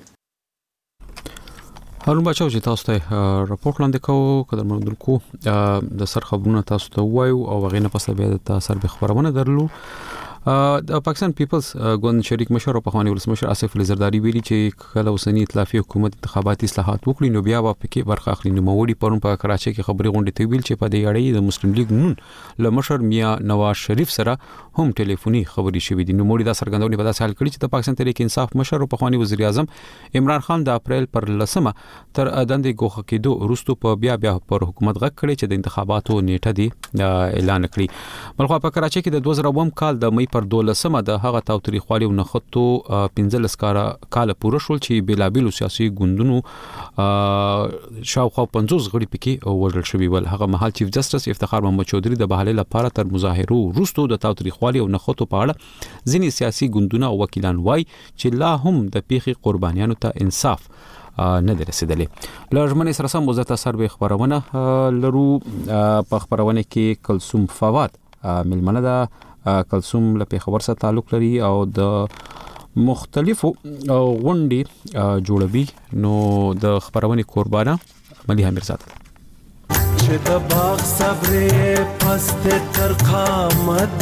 هارون بچو چې تاسو ته راپورټ لاندې کوو قدر مندونکو د سر خبرونه تاسو ته وایو او هغه نه پسه بیا د سر به خبرونه درلو. د پاکستان پیپلز ګوند شریک مشر او پخوانی ولسمشر آصف علي زرداری ویلي چې کله اوسنی ائتلافي حکومت انتخاباتي اصلاحات وکړي نو بیا به پکې برخه اخلي. نو موري پرون په کراچۍ کې خبري غونډه ته ویل چې په دې اړه د مسلم لیگ نون له مشر میا نواز شریف سره هم ټلیفوني خبري شوې دي. نو موري دا سرګندونې په داسې حال کړي چې د پاکستان تحریک انصاف مشر او پخوانی وزیر اعظم عمران خان د اپریل پر لسمه تر دندې ګوښه کېدو وروسته په بیا بیا پر حکومت غږ کړي چې د انتخاباتو نیټه دی اعلان کړي. بلخو په کراچۍ کې د دوه زره اووم کال د مې پر دولسمه د هغه تاوتریخوالي او نخښتو پنځلس کاله پوره شول چې بلابل سیاسي ګوندونو شاوخوا پنځوس غړي پکې وژل شوي ول. هغه مهال چیف جسټس افتخار محمد چودھری د بحالې لپاره تر مظاهرو وروسته د تاوتریخوالي او نخښتو په اړه ځینې سیاسي ګوندونه او وکیلان وایي چې لا هم د پیښې قربانیانو ته انصاف نه دی رسیدلی. لږمنې سره سم وزارت اثر به خبرونه لرو. په خبرونه کې کلثوم فواد ملمنه ده. کلثوم له پیښور سره تعلق لري او د مختلفو غونډې جوړوي. نو د خبرونې قربانه مليحه میرزاد چې د باغ صبرې پست تر قامت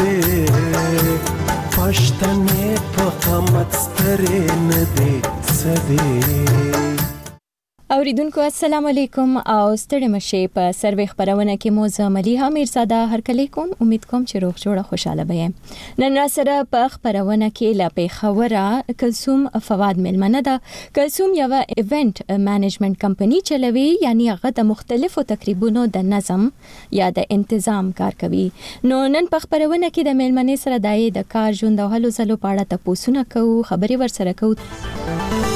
پښتنې په قامت سترې نه دي سدي. اوریدونکو السلام علیکم او ستړي مشه په سروي خبرونه کې موزه مليحه میرزاده هرکلی کوم. امید کوم چې روغ جوړه خوشاله به. نن را سره په خبرونه کې لا پیښوره کلثوم فواد ملمنه ده. کلثوم یو ایونت مانجمنت کمپنی چلوي یعنی هغه د مختلفو تقریبونو د نظم یا د تنظیم کار کوي. نو نن په خبرونه کې د ملمنې سره دای د کار ژوند او هلو زلو په اړه تاسو نه کوو خبري ور سره کوو.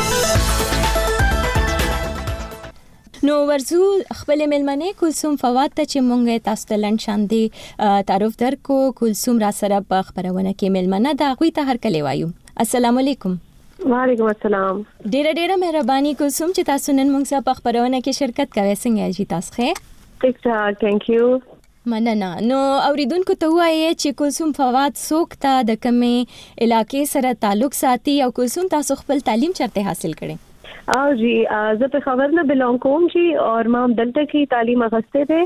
نو ورزو خپل ملمنې کلثوم فواد ته چې مونږه تاسو ته لند شاندي تعارف درکو. کلثوم را سره په خبرونه کې ملمنه دا غوي ته هرکلی وایو. السلام علیکم. وعلیکم السلام. ډیره ډیره مهرباني کلثوم چې تاسو نن مونږ سره په خبرونه کې شرکت کوي. څنګه جی تاسو ښه؟ ټیک ټاک ثانک یو. مننه. نو اوریدونکو ته وایي چې کلثوم فواد څوک ته د کومې علاقې سره تعلق ساتي او کلثوم تاسو خپل تعلیم چرته حاصل کړئ؟ او جی زه په خبر نه بلونګ کوم جی اور ما دلته کی تعلیم اخسته ده.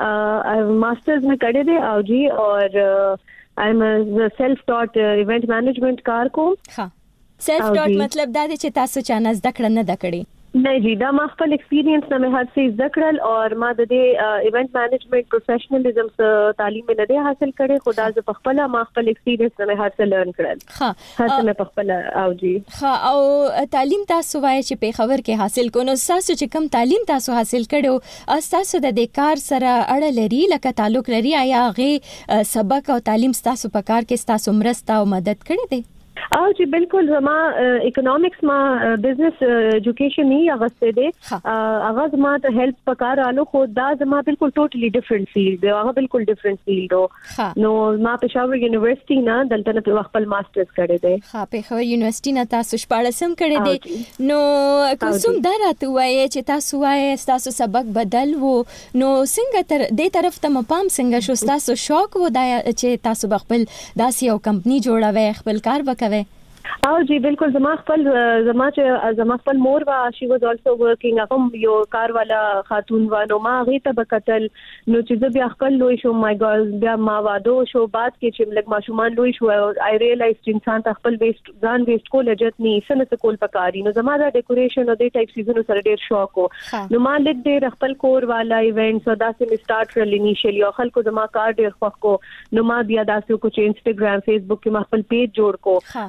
ماسترز میں کړه ده او جی اور آئی ایم سیلف ټاٹ ایونٹ مینجمنٹ کار کوم. ها سیلف ټاٹ مطلب دا دی چې تاسو چا نه زده کړه نه د کړی؟ نه جی دا ما خپل ایکسپیرینس نه مې هر څه ذکرل اور ما د دې ایونت مینجمنٹ پروفیشنلزم څخه تعلیم نه دی حاصل کړي. خدا ز په خپل ما خپل ایکسپیرینس نه هر څه لرن کړل. ها هر څه مې په خپل او جی ها او تعلیم تاسو وایي چې په خبر کې حاصل کو. نو تاسو چې کم تعلیم تاسو حاصل کړو تاسو د دې کار سره اړه لري لکه تعلق لري یا غي سبق او تعلیم تاسو په کار کې تاسو مرسته او مدد کړی دی؟ او جی بالکل زما اکونومکس ما بزنس ایجوکیشن نه اغسته دي. هغه زما ته هیلپ پکارالو خو دا زما بالکل ټوټلی ډیفرنٹ فیلډ دی. هغه بالکل ډیفرنٹ فیلډ او نو ما پېښور یونیورسيټي نه دلته په خپل ماسترز کړی دی. ها پېښور یونیورسيټي نه تاسو شپاړسم کړی دی. نو کوم درته وایي چې تاسو وایي تاسو سبق بدل وو نو څنګه تر دې طرف ته مپام څنګه شو تاسو شوق و دا چې تاسو خپل داسې یو کمپنی جوړوي خپل کار وکوي؟ او جی بالکل زما خپل زما چې زما خپل مور وا شي واز آلسو ورکینګ هغه یو کار والا خاتون و نو ما غي ته بکتل نو چې بیا خپل لوی شو مای ګال بیا ما وادو شو بعد کې چې لګ ماشومان لوی شو آی ریلایز چې انسان ته خپل ویست ځان ویست کول اجت نه سن څه کول پکاري. نو زما دا ډیکوریشن او د ټایپ سیزن سره ډیر شوق وو. نو ما لګ ډیر خپل کور والا ایونټس او داسې می سٹارټ رل انیشلی او خلکو زما کار ډیر خوښ کو. نو ما بیا داسې کو چې انستګرام فیسبوک کې ما خپل پیج جوړ کو او داسې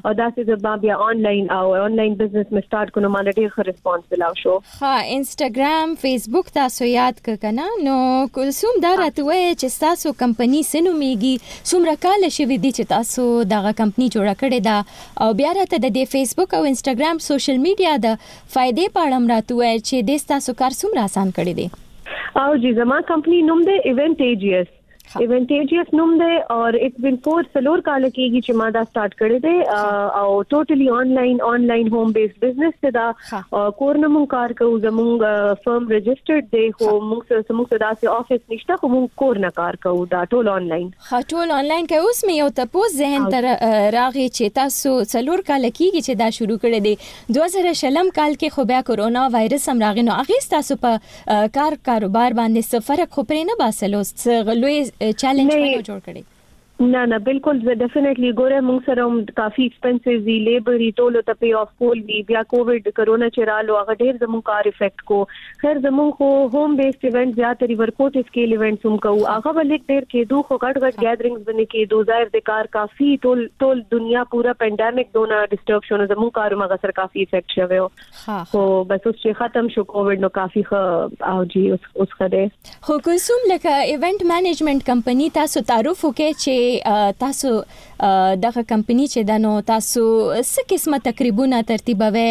زما بیا آنلاین او آنلاین بزنس مې سٹارټ کړو مال ډیر ښه ریسپانس ملاو شو. ها انستګرام فیسبوک تاسو یاد ک کنه نو کلثوم دا راته وای چې تاسو کمپنی سينو میږي څومره کال شوی دی چې تاسو دغه کمپنی جوړه کړې ده او بیا راته د فیسبوک او انستګرام سوشل میډیا د فائدې په اړه راته وای چې د تاسو کار څومره آسان کړی دی. او جی زما کمپنی نوم دی ایونټیجیس ایونټیجیس نوم دی اور اټس بین فور سلور کال کېږي چې ما دا سٹارټ کړی دی او ټوټلی آنلاین آنلاین ہوم بیس بزنس ته دا کور نه مونږ کار کوو زمونږ فرم رجسټرډ دی خو موږ زمونږ داسې افیس نشته خو مونږ کور نه کار کوو دا ټول آنلاین. ها ټول آنلاین کوي. اوس مې یو تاسو ذهن تر راغی چې تاسو سلور کال کېږي چې دا شروع کړی دی دوه زره شلم کال کې خو بیا کورونا وایرس هم راغی نو هغه تاسو په کار کاروبار باندې څه فرق خو پرې نه باسلو څه لوی چیلنج نه جوړ کړی. نه نه بالکل ډیفینیټلی ګوره موږ سره هم کافي ایکسپنسز دی لیبر ټول ته پی اف کول وی بیا کووډ کرونا چرالو هغه ډیر زموږ کار افیکټ کو. خیر زموږ خو هوم بیسډ ایونت زیاتره ورکوټ اسکیل ایونټس هم کوو هغه ول ډیر کې دوه خو غټ غټ ګیدرینګز باندې کې دوه ظاهر د کار کافي ټول ټول دنیا پورا پینډیمک دونه ډیسټرب شونه زموږ کارو مغه سره کافي افیکټ شوی او خو بس اوس چې ختم شو کووډ نو کافي خ او جی اوس اوس خده خو کوم لکه ایونت مینجمنت کمپنی تاسو تعارف وکړي چې تاسو دغه کمپنی چې دنو تاسو څه قسمه تقریبا ترتیبوي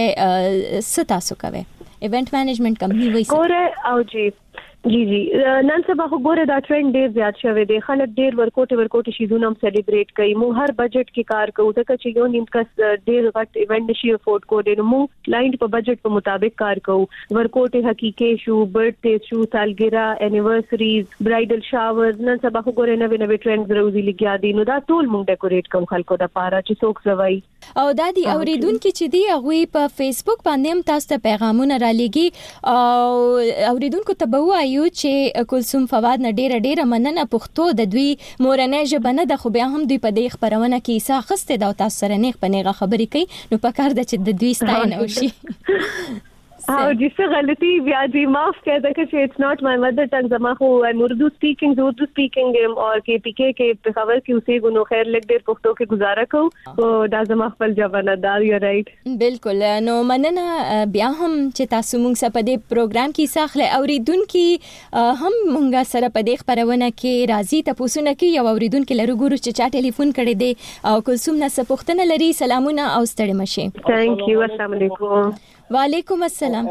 څه تاسو کوي ایونت مینجمنت کمپنی وایي ګوره او جی جی جی نن سبا خو ګوره دا ټرند ډیر زیات شوی دی خلک ډیر ورکوټ ورکوټ شیزونه هم سلیبریټ کوي مو هر بجټ کې کار کوو ځکه چې یو نیم کس ډیر غټ ایونت نشي افورد کوو نو مو کلاینټ په بجټ په مطابق کار کوو ورکوټ حقیقي شو برثډے شو سالګرا انیورسریز برایډل شاورز نن سبا خو ګوره نوې نوې ټرندز راوځي لګیا دي نو دا ټول مونږ ډیکوریټ کوم خلکو د پاره چې څوک زوي او دا دی اوریدونکو چې دی هغه په فیسبوک باندې هم تاسو ته پیغامونه را لګي او اوریدونکو ته به وایو چې کلثوم فواد نه ډیره ډیره مننه پښتو د دوی مورنۍ ژبه نه د خو بیا هم دوی په دې خبرونه کې ایسا خسته دا تاسو سره نه پنيغه خبرې کوي نو په کار د چې د دوی ستاینه وشي. او جسه غلطی بیا جی معاف کړه دا چې اټس ناٹ مای مدر ټنګ زما خو ایم اردو سپیکینګ اردو سپیکینګ اور کې پی کې کې په خبر کې اوسې غنو خیر لګ ډیر پښتو کې گزاره کو او دا زما خپل جواب نه دا یو رائټ بالکل نو مننه بیا هم چې تاسو موږ سره په دې پروګرام کې ساخله اوریدونکو هم موږ سره په دې خبرونه کې راضي تاسو نه کې یو اوریدونکو لرو ګورو چې چا ټلیفون کړی دی او کلثوم نه څه پوښتنه لري سلامونه او ستړي مشه. ثانک یو السلام علیکم. وعلیکم السلام.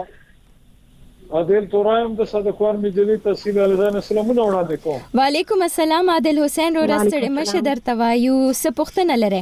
عادل تورایم د صدقوار مجلي تحصیل الزان سلامونه وړاندې کوم. وعلیکم السلام عادل حسین رو راستړې مشه درته وایو څه پوښتنه لري.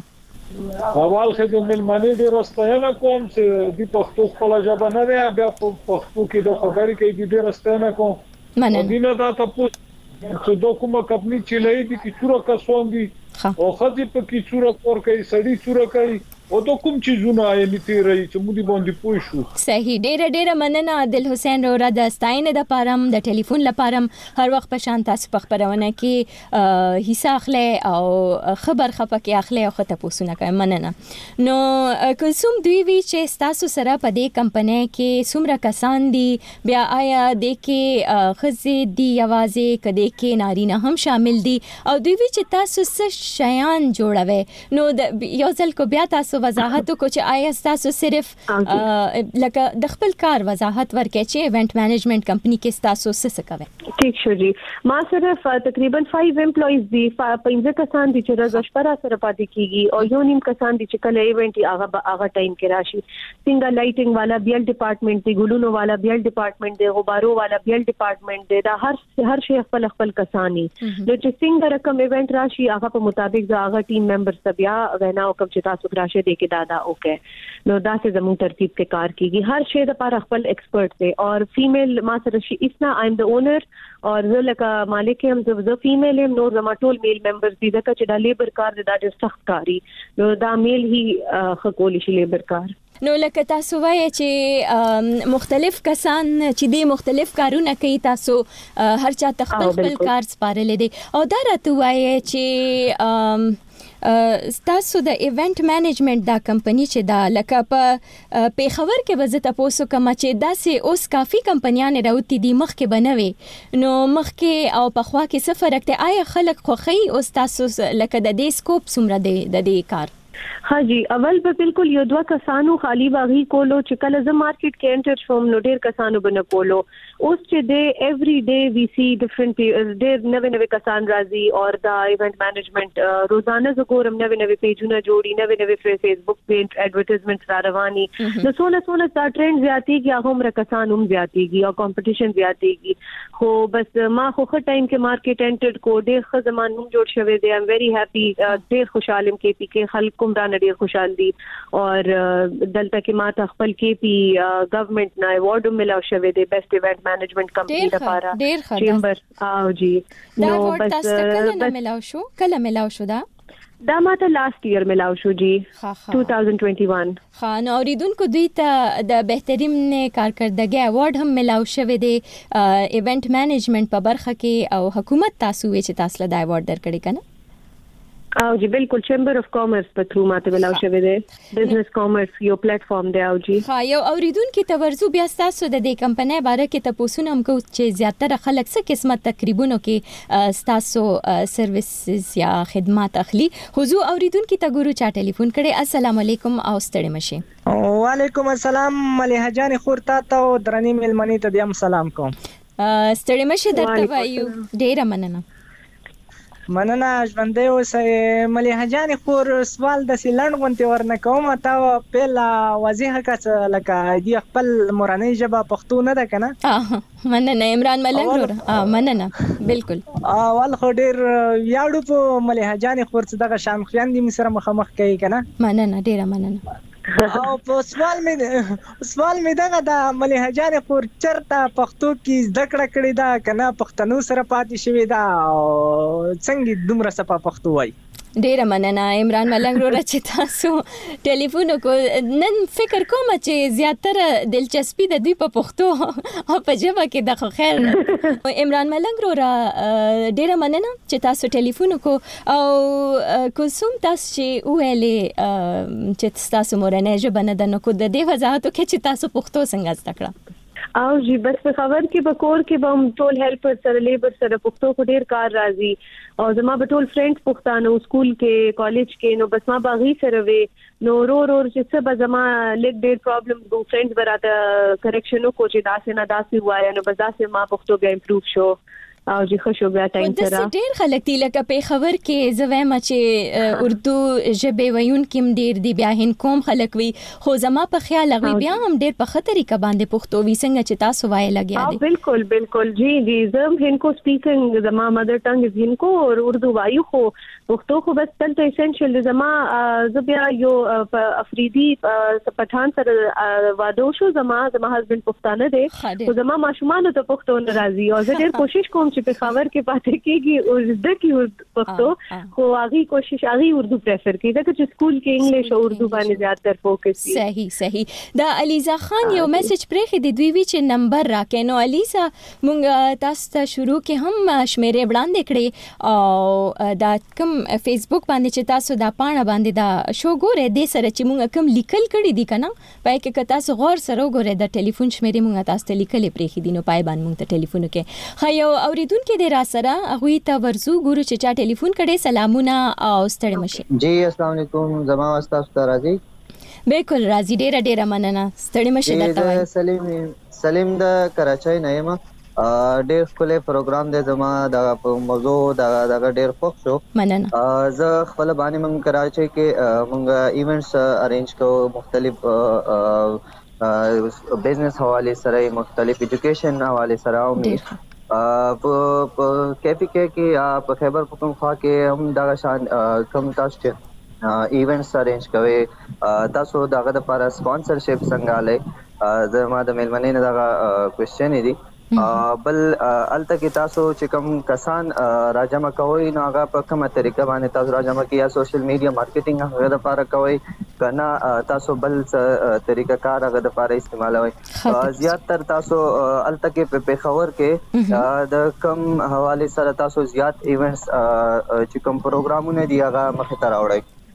اول خدای ملمنې ډیر واستاینه کوم چې د پښتو خپل ژبه نه دی بیا په پښتو کې د خبرې کې ډیر واستاینه کوم. مننه. دینه دا تاسو چې د کومه کمپنی چې لای دي چې څوره کسوم دي او خدای په کې څوره کور کوي سړی څوره کوي او د کوم چیزونه یې تیرې چې موږ باندې پوه شو. صحیح ډېر ډېر مننه عادل حسین رو د ستاینې د پارم د ټلیفون لپاره هر وخت په شان تاسو په خبرونه کې حصہ اخلي او خبر خپه کې اخلي او خته پوښتنه کوي مننه. نو کلثوم دوی وی چې تاسو سره په دې کمپنۍ کې څومره کسان دي بیا آیا د کې خزې دی یوازې کده کې نارینه هم شامل دي او دوی وی چې تاسو څه شیان جوړوي نو یو ځل کو بیا تاسو وضاحت کو چې آیا تاسو صرف لکه د خپل کار وضاحت ورکړئ چې ایونت مینجمنت کمپنی کې تاسو څه کوي. ٹھیک شو جی ما صرف تقریبا پنځه امپلویز دي پنځه کسان دي چې روز شپه سره پاتې کیږي او یو نیم کسان دي چې کله ایونت هغه هغه ټایم کې راشي څنګه لایټینګ والا بیل ډپارټمنٹ دی ګلونو والا بیل ډپارټمنٹ دی غبارو والا بیل ډپارټمنٹ دی دا هر هر شی خپل خپل کسانی نو چې څنګه رقم ایونت راشي هغه په مطابق دا هغه ټیم ممبرز بیا غنا او کوم چې تاسو راشه دي کې دادا اوکے نو دا سے زمون ترتیب کے کار کیږي هر شی د پر خپل ایکسپرٹ دی اور فیمیل ما سره شي اسنا آی ایم د اونر اور زه لکه مالک هم زه فیمیل هم نور زما ټول میل ممبرز دي ځکه چې دا لیبر کار دی دا ډېر سخت کاری نو دا میل هی خکول شي لیبر کار. نو لکه تاسو وایي چې مختلف کسان چې دی مختلف کارونه کوي تاسو هر چا خپل خپل کار سپارل دي او دا راته وایي چې تاسو د ایونت مینجمنت دا کمپنی چې دا لکه په پیښور کې به زه تاسو کوم چې داسې اوس کافي کمپنیان راوتی دي مخکې بنوي نو مخکې او په خوا کې څه فرق دی آیا خلک خوخي اوس تاسو لکه د دې سکوپ څومره دی د دې کار ها جی اول به بالکل یو دوه کسانو خالی باغی کولو چې کله ز مارکیټ کې انټر شوم نو ډیر کسانو بنه کولو اوس چې د ایوری ډے وی سی ډیفرنٹ ډیر نوې نوې کسان راځي او دا ایونت مینجمنت روزانه ز ګورم نوې نوې پیجونه جوړي نوې نوې فیسبوک پیج ایڈورټایزمنټ را رواني نو سونه سونه دا ټرند زیاتی کې هغه کسان هم زیاتیږي او کمپټیشن زیاتیږي خو بس ما خو خه ټایم کې مارکیټ انټر کو ډیر ښه زمان هم جوړ شوی دی ایم ویری هپی ډیر خوشاله ام کې پی کې خلک کوم را ډیر خوشحال دي اور دلته کې ما ته خپل کې پی گورنمنت نه ایوارډ ملاو شوی دی بیسټ ایونت مینجمنت کمپنی لپاره چیمبر او جی نو بس کله ملاو شو کله ملاو شو دا دا ماته لاست ایئر ملاو شو جی دو ہزار اکیس خان اوریدونکو دوی ته د بهترین کارکردګي ایوارډ هم ملاو شوی دی ایونت مینجمنت په برخه کې او حکومت تاسو چې تاسو له دا ایوارډ درکړی کنه او جی بالکل چیمبر اف کامرس په تھرو ماته ملاو شوی دی بزنس کامرس یو پلیټ فارم دی او جی ها یو اوریدونکو تورزو بیا تاسو د دې کمپنۍ باره کې تاسو هم کو چې زیاتره خلک څه قسمت تقریبونو کې تاسو سرویسز یا خدمات اخلي حضور اوریدونکو ته ګورو چا ټلیفون کړي السلام علیکم او ستړي مشه وعلیکم السلام مليحه جان خورتا ته درنی ملمنی ته دیم سلام کوم ستړي مشه درته وایو ډیره مننه مننه ژوندې اوسه مليحه جان خور سوال د سیلند غونتی ورنه کوم تا پیلا واضح کړه لکه دی خپل مورنۍ ژبه پښتو نه ده کنه اه مننه عمران ملنګ ور اه مننه بالکل اول خو ډیر یاړو په مليحه جان خور څه دغه شام خیان دي سره مخامخ کوي کنه مننه ډیره مننه او په سوال مې سوال مې دغه د مليحه جان خور چرته پښتو کې زده کړه کړې ده کنه پښتنو سره پاتې شوې ده او څنګه دومره صفه پښتو وای ډیره مننه عمران ملنګ ورو چې تاسو ټلیفون کو نن فکر کوم چې زیاتره دلچسپي د دوی په پښتو او په ژبه کې د خیر عمران ملنګ ورو ډیره مننه چې تاسو ټلیفون کو او کوم تاسو چې ویلې چې تاسو مورنۍ ژبه نه د نو کو د دې وضاحت کې چې تاسو پښتو څنګه زده کړه او جی بس په خبر کې بکور کې بم ټول هیلپر سره لیبر سره پښتو کو ډیر کار راځي او زما به ټول فرندز پښتانه سکول کې کالج کې نو بس ما باغی سره وی نو رو رو چې څه به زما لیک ډیر پرابلم ګو فرندز براته کریکشن کو چې داسې نه داسې وای نو بس داسې ما پښتو بیا امپروو شو او جی خوشو بیا ټایم سره د ډیر خلک دی لکه په خبر کې زویم چې اردو ژبه ویون کم ډیر دی بیا هین کوم خلک وی خو زما په خیال غوي بیا هم ډیر په خطرې کې باندې پښتو وی څنګه چې تاسو وای لګیا دي بالکل بالکل جی جی زم هین کو سپیکینګ زما مدر ټنګ از هین کو او اردو وایو خو پښتو خو بس تلته اسنشل زما زبیا یو افریدي پټان سره وادو شو زما زما هسبند پښتانه دی خو زما ماشومان ته پښتو ناراضي او زه ډیر کوشش کوم چې په خبر کې پاتې کېږي او زده کې پښتو خو هغه کوشش هغه اردو پریفر کوي ځکه چې سکول کې انګلیش او اردو باندې زیاتره فوکس کوي صحیح صحیح دا علیزا خان یو میسج پرې خې د دوی وی چې نمبر راکې نو علیزا مونږ تاسو ته شروع کې هم شمیرې وړاندې کړې او دا کوم فیسبوک باندې چې تاسو دا پاڼه باندې دا شو ګوره د سره چې مونږ کوم لیکل کړي دي کنه پای کې که تاسو غور سره وګورئ د ټلیفون شمیرې مونږ تاسو ته لیکلې پرې خې دي نو پای باندې مونږ ته ټلیفون کې خایو اوریدون کې د را سره هغه ته ورزو ګورو چې چا ټلیفون کړي سلامونه او ستړي مشه جی السلام علیکم زما واسطه ستاسو راځي بالکل راځي ډیره ډیره مننه ستړي مشه درته وای سلیم سلیم د کراچۍ نه یم ډیر خپل پروګرام د زما د موضوع د ډیر خوښ شو مننه زه خپل باندې من کراچۍ کې مونږ ایونټس ارینج کو مختلف بزنس حواله سره مختلف ایجوکیشن حواله سره او په کیفی کې یا په خیبر پختونخوا کې هم دا شان کم تاسو چې ایونټس ارینج کوي تاسو دغه د لپاره سپانسرشپ څنګه لای زما د ملمنې نه دا کوېسچن دی بل الته کې تاسو چې کوم کسان راجمع کوي نو هغه په کومه طریقه باندې تاسو راجمع کوي یا سوشل میډیا مارکیټینګ هغه د لپاره کوي کنه تاسو بل طریقه کار هغه د لپاره استعمالوي زیات تر تاسو الته کې په خبر کې د کم حواله سره تاسو زیات ایونټس چې کوم پروګرامونه دی هغه مخه ته راوړئ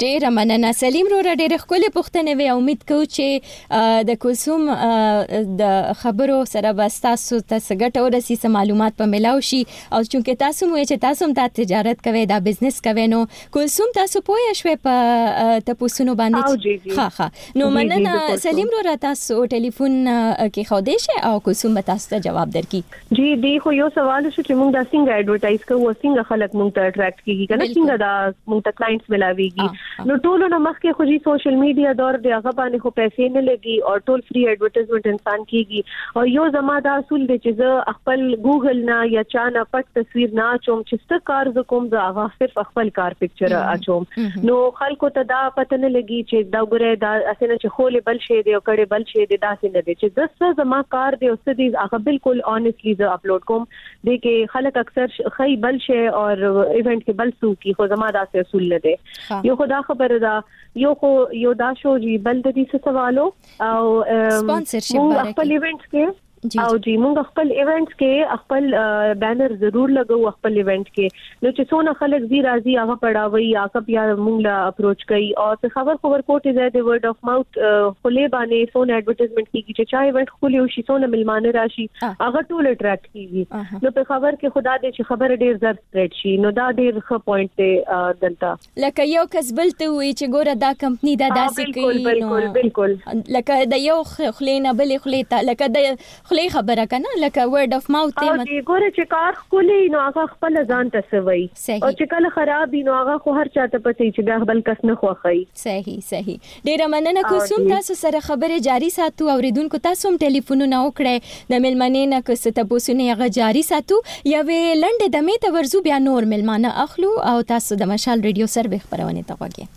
ډیر مننه سلیم رو ډیر خپل پوښتنه وی امید کوم چې د کلثوم د خبرو سره بستاسو ته څنګه ورسي سم معلومات په ملاو شي او چې تاسو مو چې تاسو هم د تجارت کوي دا بزنس کوي نو کلثوم تاسو پوه شوي په تاسو باندې ها ها نو مننه سلیم رو تاسو ټلیفون کې خو دې شي او کلثوم به تاسو ته جواب درکړي جی دی خو یو سوال شو چې موږ د څنګه ایڈورټایز کوو څنګه خلک موږ ته اټریکټ کیږي کنه څنګه دا موږ ته کلاینټس ملاويږي نو ټول نو مخکې خو جی سوشل میډیا دور دی هغه باندې خو پیسې نه لګي او ټول فری ایڈورټایزمنت انسان کیږي او یو زما دا اصول دی چې زه خپل ګوګل نه یا چا نه پټ تصویر نه اچوم چې ست کار ز کوم زه هغه صرف خپل کار پکچر اچوم نو خلکو ته دا پته نه لګي چې دا ګوره دا اسنه چې خولې بل شي دی او کړي بل شي دی دا څنګه دی چې دسه زما کار دی او ستدي هغه بالکل اونستلی زه اپلوډ کوم د کې خلک اکثر خی بل شي او ایونت کې بل سو کی خو زما دا اصول نه دی یو خدا خبر دا یو خو یو دا شو جی بل د دې سوالو او سپانسرشپ خپل ایونت کې او جی موږ خپل ایونټس کې خپل بانر ضرور لګو خپل ایونت کې نو چې څونه خلک زی راضي هغه پڑھاوي یا کب یا موږ لا اپروچ کوي او څه خبر خبر کوټه زه د ورډ اف ماوث خلې باندې څونه ایڈورټایزمنت کیږي چې چا ایونت خولي او شي څونه ملمانه راشي هغه ټول اټریکټ کیږي نو په خبر کې خدا دې چې خبر ډیر زر سپریډ شي نو دا ډیر ښه پوینټ دی دلته لکه یو کس بلته وي چې ګوره دا کمپنی دا داسې کوي بالکل بالکل لکه د یو خلینه بلې خلې ته لکه د خلی خبره کنه لکه ورډ اف ماوث ته مت ګوره چې کار خولي نو هغه خپل ځان ته سوي او چې کله خراب نو هغه خو هر چاته پته چې دا بل کس نه خوخی صحیح صحیح ډیر مننه کوم تاسو سره خبره جاری ساتو اوریدونکو تاسو هم ټلیفونونه وکړئ د ملمنې نه که څه تاسو نه هغه جاری ساتو یا وې لنډه د می ته ورزو بیا نور ملمانه اخلو او تاسو د مشال ریډیو سروې خبرونه ته وګورئ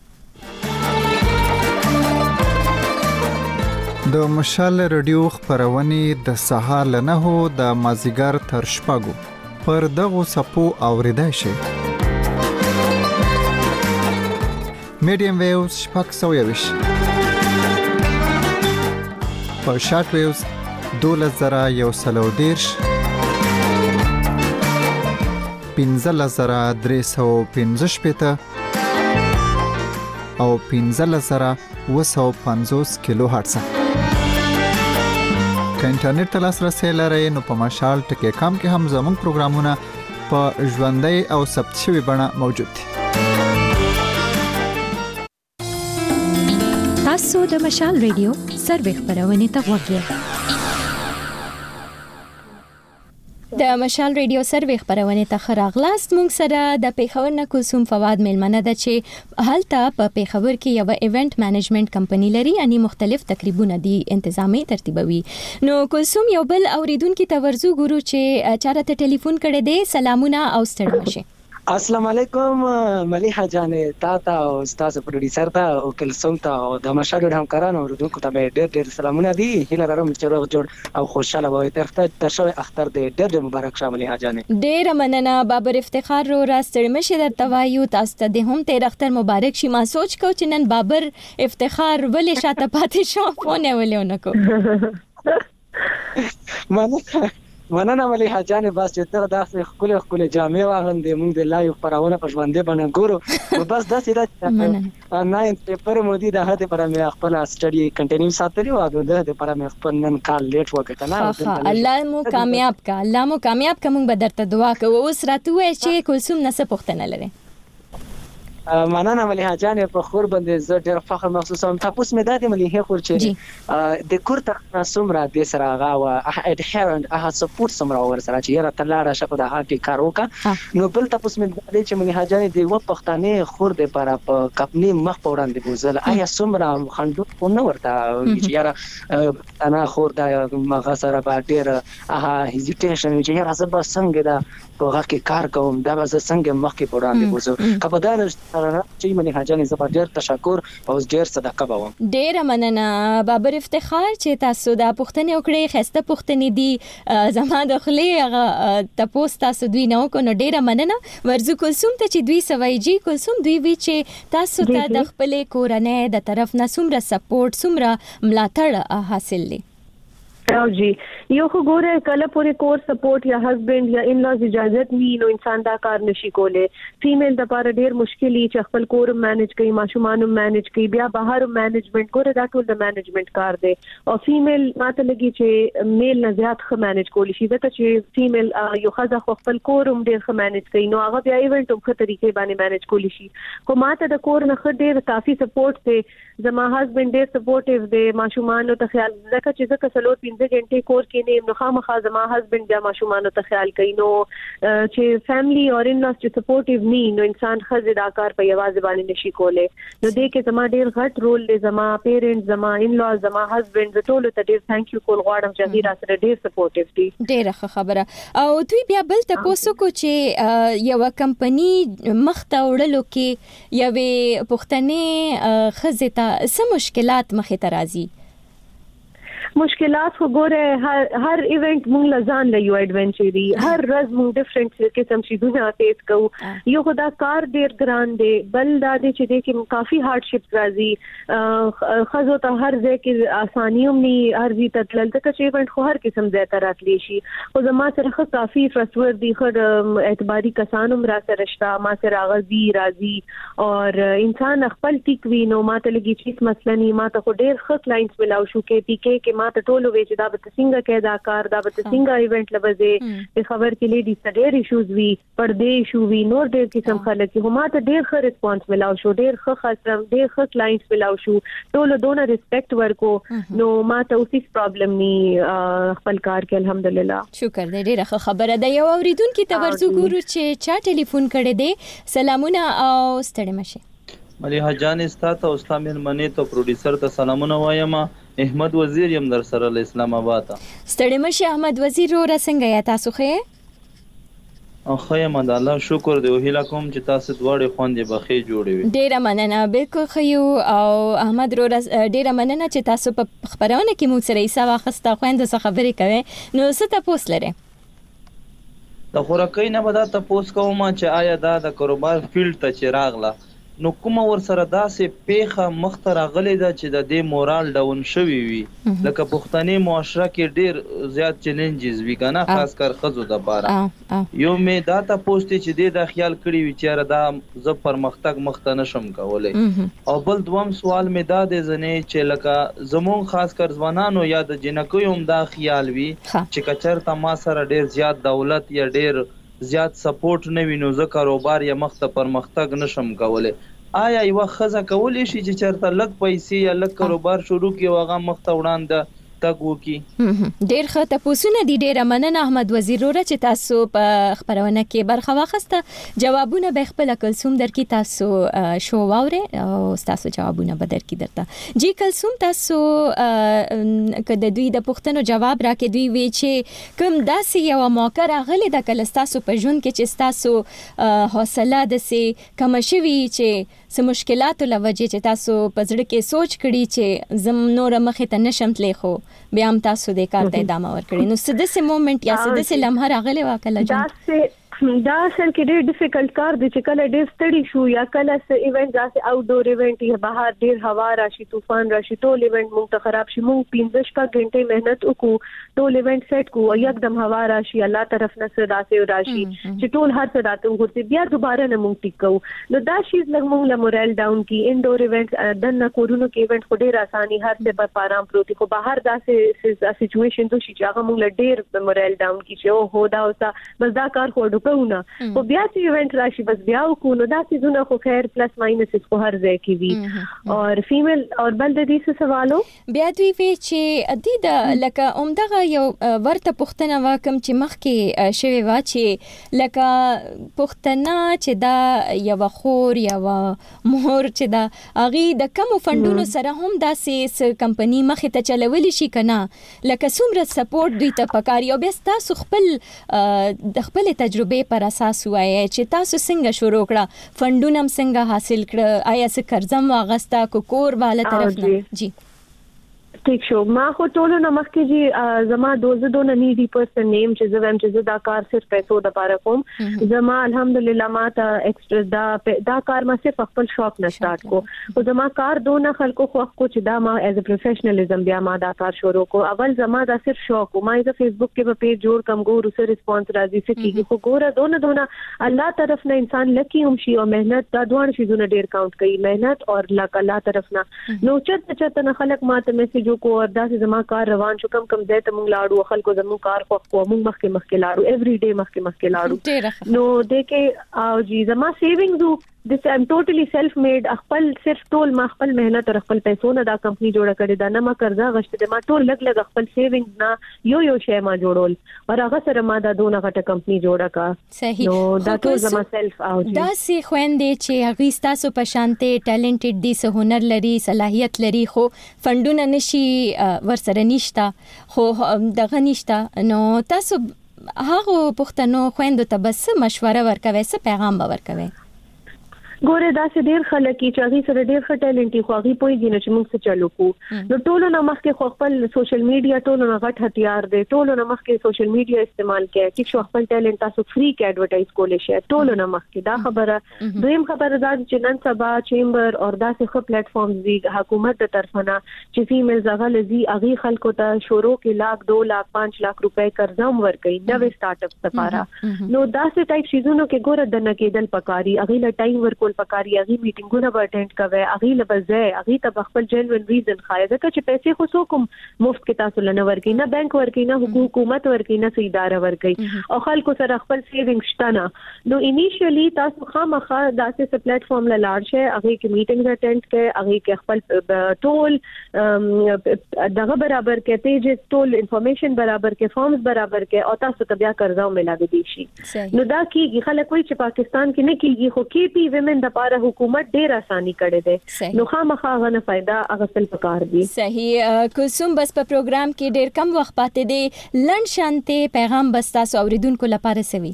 د مشال رادیو خبرونه د سهار له نه هو د مازیګر تر شپږو پر دغه سپو اوریدای شي میډیم ویوز شپږ سوه یوش په شارټ ویوز دولس زره یو سلو دیرش پنځلس زره درې سوه پنځه شپېته او پنځلس زره اوه سوه پنځوس کیلو هرتز که انټرنیټ ته لاسرسی لرئ نو په مشال ټکی کام کې هم زموږ پروګرامونه په ژوندۍ او ثبت شوي بڼه موجود دي. تاسو د مشال ریډیو سروې خبرونه ته وګورئ. د مشال ریډیو سروې خبرونه ته خراغلاست. مونږ سره د پیښور نه کلثوم فواد ملمنه ده چې هلته په پیښور کې یو ایونت مینجمنت کمپنی لري یعنی مختلف تقریبونه دي انتظامی ترتیبوي. نو کلثوم یو بل اوریدونکو ته ورزو ګورو چې چارته ټلیفون کړي دي. سلامونه او ستړي مشه. السلام علیکم ملیحه جانې تا ته او استاد پروډوسر ته او کلثوم ته او د مشال هم کارانو اوریدونکو ته ډېر ډېر سلامونه دي. هیله لرم چې روغ جوړ او خوشاله وي. تر تر شوی اختر دې ډېر ډېر مبارک شه ملیحه جانې. ډېر مننه بابر افتخار رو راستړ مشه درته وایو. تاسو ته هم تیر اختر مبارک شي. ما سوچ کو چې نن بابر افتخار ولې شاته پاتې شو فون ولونه کو مننه مننه ملیحه جانې. بس چې تر داسې خپل خپل جامې واغوندې موږ د لایو خبرونه په ژوندې باندې ګورو بس داسې دا نه پیپر مو دي د هغه پر مې خپل سټډي کنټینیو ساتلی او د هغه پر مې خپل نن کال لیټ وکړ نه. الله مو کامیاب کا الله مو کامیاب کا. موږ به درته دعا کوو. اوس راته وای چې کلثوم نه څه پوښتنه لري. مننه ملیحه جانې. په خور باندې زه ډېر فخر محسوسوم. تاسو مې دا د ملیحه خور چې د کور ته سمرا د سره هغه او اډهرنت هغه سپورټ سمرا ور سره چې یاره تلاړه شپه د هغه کار وکړه. نو بل تاسو مې دا چې ملیحه جانې د و پښتنې خور د پر په کپنی مخ په وړاندې بوزل آیا سمرا خندو نه ورته چې یاره انا خور د مغه سره په ډېر هغه هیزیټیشن چې یاره زه به څنګه دا په هغه کې کار کوم دا به څنګه مخ کې په وړاندې بوزو کپدار چې ملیحه جانې زه ډېر تشکر او ډېر صدقه کوم. ډېر مننه بابر افتخار چې تاسو دا پوښتنه وکړې. خسته پوښتنې دي زما د خلې هغه تاسو تاسو دوی نه کو. نو ډېر مننه ورزو کلثوم ته چې دوی سوي جی کلثوم دوی وی چې تاسو ته د خپل کورنۍ د طرف نه څومره سپورټ څومره ملاتړ حاصل لې. او جی یو خو ګوره کله پورې کور سپورټ یا هسبند یا ان لاز اجازت ني نو انسان دا کار نشي کوله. فیمیل د لپاره ډیر مشکلی چې خپل کور مینج کوي، ماشومان مینج کوي، بیا بهر مینجمنت ګوره دا ټول د مینجمنت کار دی. او فیمیل ماته لګي چې میل نه زیات ښه مینج کولی شي، ځکه چې فیمیل یو خزه خپل کور هم ډیر ښه مینج کوي، نو هغه بیا ایونت هم ښه طریقې باندې مینج کولی شي. خو ماته د کور نه ښه ډیر کافي سپورټ دی، زما هسبند ډیر سپورټیو دی، ماشومان ته خیال ځکه چې ځکه سلو پنځه غنټې کور کې نه نو خامخا زما هسبند بیا ماشومان ته خیال کوي. نو چې فیملی اور ان لاس چې سپورټیو ني نو انسان خزه دا کار په یوازې باندې نشي کوله. نو دې کې زما ډیر غټ رول دی، زما پیرنټ، زما ان لاس، زما هسبند ټول ته ډیر ثانک یو کول غواړم چې غیر سره ډیر سپورټیو دي. ډیره خبره. او دوی بیا بل تاسو کو چې یو کمپنی مخته وړلو کې یوې پښتنې خزه ته څه مشکلات مخې ته راځي؟ مشکلات خو ګوره هر هر ایونت مونږ لزان له یو ایڈونچر دی، هر ورځ مونږ ډیفرنٹ قسم شي دونه فیس کوو. یو خدا کار ډیر ګران دی، بل دا دی چې د کې کافي هارډشپ راځي، خزو ته هر ځای کې اساني هم ني هر ځای ته تلل ځکه چې ایونت خو هر قسم ځای ته راتلی شي. خو زما سره خو کافي ټرسټ دی، خو اعتباري کسان هم را سره شته، ما سره غزي راځي اور انسان خپل ټیک وی نو ماته لګي چې مثلا ني ماته خو ډیر ښه کلاینټس ملاو شو کې پی کې کې ماته ټولو وی چې دا به څنګه کې دا کار دا به څنګه ایونت لوځي په خبر کې لیډي سټیر ایشوز وی پردې شو وی نور ډېر قسم خلک چې ماته ډېر ښه ریسپانس ملاو شو، ډېر ښه خاصم ډېر ښه کلاینټس ملاو شو، ټولو دونه ریسپیکټ ورکو. نو ماته اوس پرابلم ني خپل کار کې الحمدلله. شکر دې ډېر ښه خبره ده. یو اوریدونکو ته ورزو ګورو چې چا ټلیفون کړي دي. سلامونه او ستړي مشه. مليحه جان استاد او استاد منی ته پروډوسر ته سلامونه وایم. احمد وزیر یم در سره له اسلام آباد. ستړي مشه احمد وزیر رو څنګه یا تاسو خې؟ او خیم د الله شکر دی او هیله کوم چې تاسو دواړه خوندې بخې جوړې وي. ډیره مننه. بالکل خیو او احمد رو ډیره مننه چې تاسو په خبرونه کې مو سره ایسا واخسته خويند څه خبرې کوي. نو څه تاسو لره د خوراکۍ نه بدا تاسو کوم چې آیا دا د کاروبار فیلډ ته چې راغله نو کوم ور سره داسې پیخه مخته راغلې ده چې د دې مورال ډاون شوی وي، لکه پښتني معاشره کې ډیر زیات چیلنجز وی کنه خاص کر خزو د بارا. یو مې دا تاسو چې دې د خیال کړی وي چې دا ز پرمختګ مخته نشم کولای. او بل دوم سوال مې دا د زنه چې لکه زمون خاص کر ځوانانو یا د جنکو هم دا خیال وي چې کچر ما سره ډیر زیات دولت یا ډیر زیات سپورټ نه وینو زه کاروبار یا مخته پرمختګ نشم کولای. آیا یو خزه کولی شي چې چرته لږ پیسې یا لږ کاروبار شروع کړي او هغه مخته وړاندې تګ وکي؟ ډیر ښه تاسو نه دي. ډیر مننه احمد وزیر رو چې تاسو په خبرونه کې برخه واخسته. جوابونه به خپل کلثوم درکې تاسو شو واوره او تاسو جوابونه به درکې درته. جی کلثوم تاسو کده دوی د پښتنو جواب راکې دوی وی چې کوم داسې یو موقع راغلی د کله تاسو په ژوند کې چې تاسو حوصله د سي کم شوي چې سم مشکلات لوجه چې تاسو په ځړ کې سوچ کړی چې زم نور مخه ته نشم تلې خو بیا هم تاسو د کار ته ادامه ورکړئ. نو سدسه مومنت یا سدسه لمحه راغلی واکله جان دا اصل کې ډېر ډیفیکلټ کار دی چې کله ډېر ستړي شو یا کله څه ایونت داسې آوټ ډور ایونت یا بهر ډېر هوا راشي طوفان راشي ټول ایونت مونږ ته خراب شي مونږ پنځه شپږ غنټې مهنت وکړو ټول ایونت سیټ کو او یکدم هوا راشي الله طرف نه څه داسې راشي چې ټول هر څه راته وګورځي بیا دوباره نه مونږ ټیک کوو. نو دا شی لږ مونږ له مورال ډاون کی انډور ایونت دنه کورونو کې ایونت خو ډېر اساني هر څه په آرام پروتي خو بهر داسې سچويشن تو شي چې هغه مونږ له ډېر مورال ډاون کی چې او هو دا اوسه بس دا کار خو ډوکونه بیا چې ایونت راشي بس بیا وکړو دا سيزونه خو خیر پلس ماینس خو هر ځای کې وي. اور فیمیل اور بل د دې څه سوالو بیا دوی وی چې ادي د لکه عمدغه یو ورته پښتنه واکم چې مخ کې شوی وا چې لکه پښتنه چې دا یو خور یو مهور چې دا اغي د کم فندونو سره هم داسې کمپنی مخ ته چلولې شي کنه لکه څومره سپورټ دوی ته پکاري او بیا تاسو خپل د خپل تجربه پر اساس وایي چې تاسو څنګه شروع کړه فندونه څنګه حاصل کړه آیا څه قرضم واغستا کو کور والا طرف نه؟ جی ټیک شو ما خو ټولو نمخ کې جی زما دوزه دون نیډي پرسن نیم چې زویم چې دا کار صرف پیسو د پاره کوم زما الحمدلله ما ته ایکسترا دا دا کار ما صرف خپل شوق نه سٹارټ کو او زما کار دون خلکو خو کو چې دا ما ایز ا پروفیشنلزم بیا ما دا کار شروع کو اول زما دا صرف شوق ما ایز فیسبوک کې په پیج جوړ کم ګور سره ریسپانس راځي سکیږي خو ګوره دون دون الله طرف نه انسان لکی هم شي او مهنت دا دوه شیزونه ډیر کاونټ کوي مهنت او لک الله طرف نه نو چرته چرته نه خلک ماته میسج کو اور داسې زما کار روان شو کم کم ځای ته مونږ لاړو خلکو زمو کار خو خو مونږ مخکې مخکې لاړو ایوری ډے مخکې مخکې لاړو نو دغه او جی زما سیوینګز دس ام ټوټلی سیلف میډ خپل صرف ټول ما خپل مهنت او خپل پیسو نه دا کمپنی جوړه کړې دا نه ما قرضا غشته ما ټول لګ لګ خپل سیوینګز نه یو یو شی ما جوړول او هغه سره ما دا دونه غټه کمپنی جوړه کا صحیح نو دا ټول زما سیلف او جی دا سی خويندې چې هغه تاسو په شانته ټیلنټډ دي سه هنر لري صلاحیت لري خو فندونه نشي ورسره نشتا خو دغه نشتا نو تاسو هغه پښتنو خويندو ته بس مشوره ورکوي څه پیغام ورکوي ګوره دا سه ډیر خلک چې هغه سره ډیر ښه ټیلنټ خو هغه پوي دي چې موږ څه چالو کو نو ټولو نه مخکې خو خپل سوشل میډیا ټولو نه غټ هتیار دی ټولو نه مخکې سوشل میډیا استعمال کړئ چې شو خپل ټیلنټ تاسو فری کې ایڈورټایز کولای شئ ټولو نه مخکې دا خبره دویم خبره دا چې نن سبا چیمبر او داسې خو پلیټ فارمز دي حکومت د طرفه نه چې فیمیل زغه لذي هغه خلکو ته شروع کې لاک دو لاک پانچ لاک روپے قرضه ورکړي نوې سٹارټ اپ لپاره نو داسې ټایپ شیزونو کې ګوره د نکیدل پکاري هغه له ټایم ورکول پکاري هغه میټینګونه به اټینډ کوي هغه له بځای هغه ته خپل جنوین ریزن خای ځکه چې پیسې خو څوک مفت کې تاسو لنه ورکي نه بانک ورکي نه حکومت ورکي نه اداره ورکي او خلکو سره خپل سیوینګ شته نه نو انیشیلی تاسو خامخا داسې پلیټ فارم له لاړ شئ هغه کې میټینګ اټینډ کړئ هغه کې خپل ټول دغه برابر کې پیجز ټول انفارمیشن برابر کې فارمز برابر کې او تاسو ته بیا قرضه ملاوي دي شي نو دا کیږي خلک وایي چې پاکستان کې نه کیږي خو کې پی ویمن د پاره حکومت ډیر اساني کړې ده نو خامخا غنه फायदा اغسل پکار دي صحیح کوم بس په پروګرام کې ډیر کم وخت پاتې دی لند شانته پیغام بس تاسو اوریدونکو لپاره سوي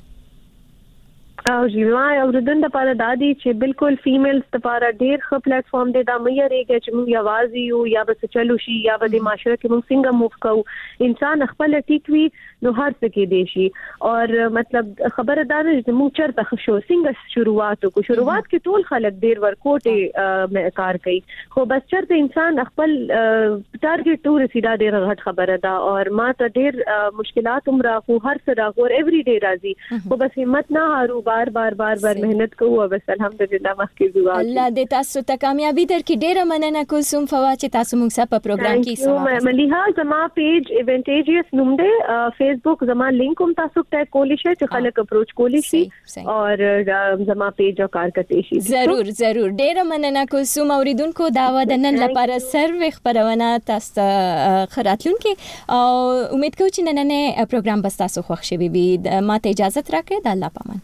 او جیوا اوریدونکو لپاره دادی چې بالکل فیمیلز لپاره ډیر ښه پلیټ فارم دی دا مې ریګه چې موږ یوازې یو یا بس چلو شي یا به معاشره کې موږ څنګه موف کوو انسان خپل ټیک وی نو هر څه کې دی شي او مطلب خبردار چې موږ چرته شو څنګه شروعات کو شروعات کې ټول خلک ډیر ورکوټه کار کوي خو بس چرته انسان خپل ټارګټ ټور سیدا ډیر غټ خبره ده او ما ته ډیر مشکلات هم راغو هر څه راغو ایوری ډے راځي خو بس همت نه هارو بار بار بار بار مهنت کوو بس الحمدلله مخکې زوا الله دې تاسو ته کامیابی درکړي ډیره مننه کوم فوا چې تاسو موږ سره په پروګرام کې سره مليها زما پیج ایونټیجیس نوم دی فیسبوک زما لینک هم تاسو ته کولی شئ چې خلک اپروچ کولی شي او زما پیج او کار کوي شي ضرور ضرور ډیره مننه کوم اوریدونکو دا و د نن لپاره سروي خبرونه تاسو خراتلون کې او امید کوم چې نن نه پروګرام بس تاسو خوښ شي وي ماته اجازه راکړئ د الله پامان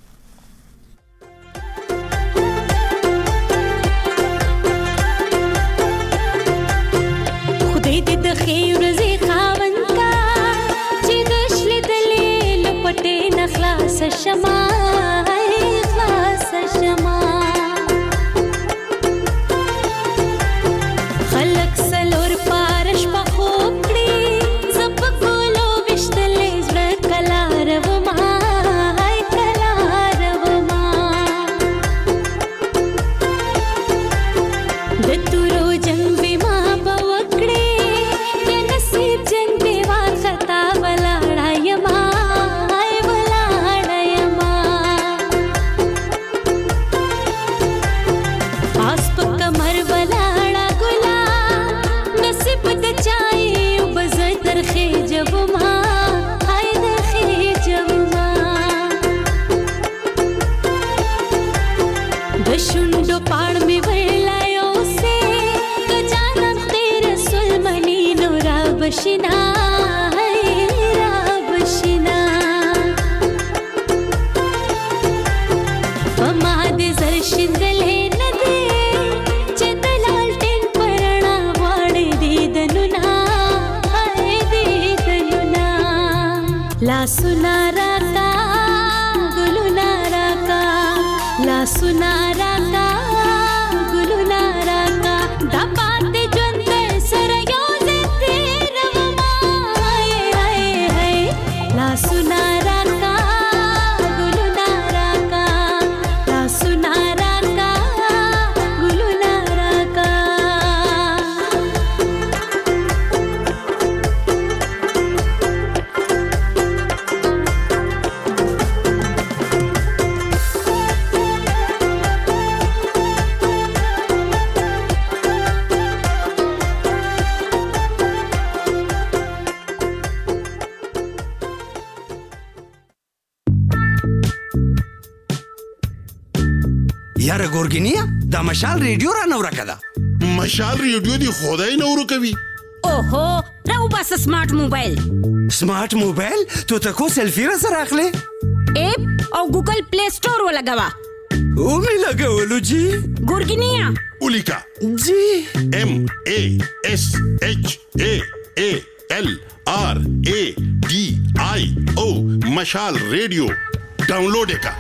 دې د خیر زی خاوند کا چې دشل دلې لپټې نخلاص شمع خلاص شمع خلق سلور پارش په خوکړي زپ ګولو وشتلې زړه کلار و ما کلار و ما د تورو جنگ به ما بوکړي बशिना राब बशिना पमाद जरशिंदले नदे चदलाल टेन परना वाड़ दीदनुना हाय दीदनुना ला सुना राका गुलुना राका ला सुना राका गुलुना राका दा बात जंदर सरयो जिते یاره ګورګینیا دا مشال ریډیو را نو راکړه مشال ریډیو دی خدای نو ورکوي اوهو راو بس سمارټ موبایل سمارټ موبایل ته تاسو سلفي را سره اخلي اپ او ګوګل پلی سٹور ولګوا او می لګولو جی ګورګینیا اولیکا جی ام ا اس اچ ا ا ال آر ا डी आई او مشال ریډیو ډاونلوډ وکړه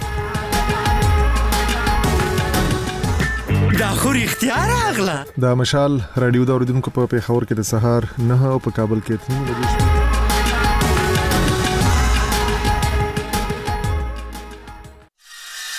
دا خو اختیار اغلا دا مشال رادیو دا اوریدونکو په پیښور کې د سهار نه او په کابل کې تین بجې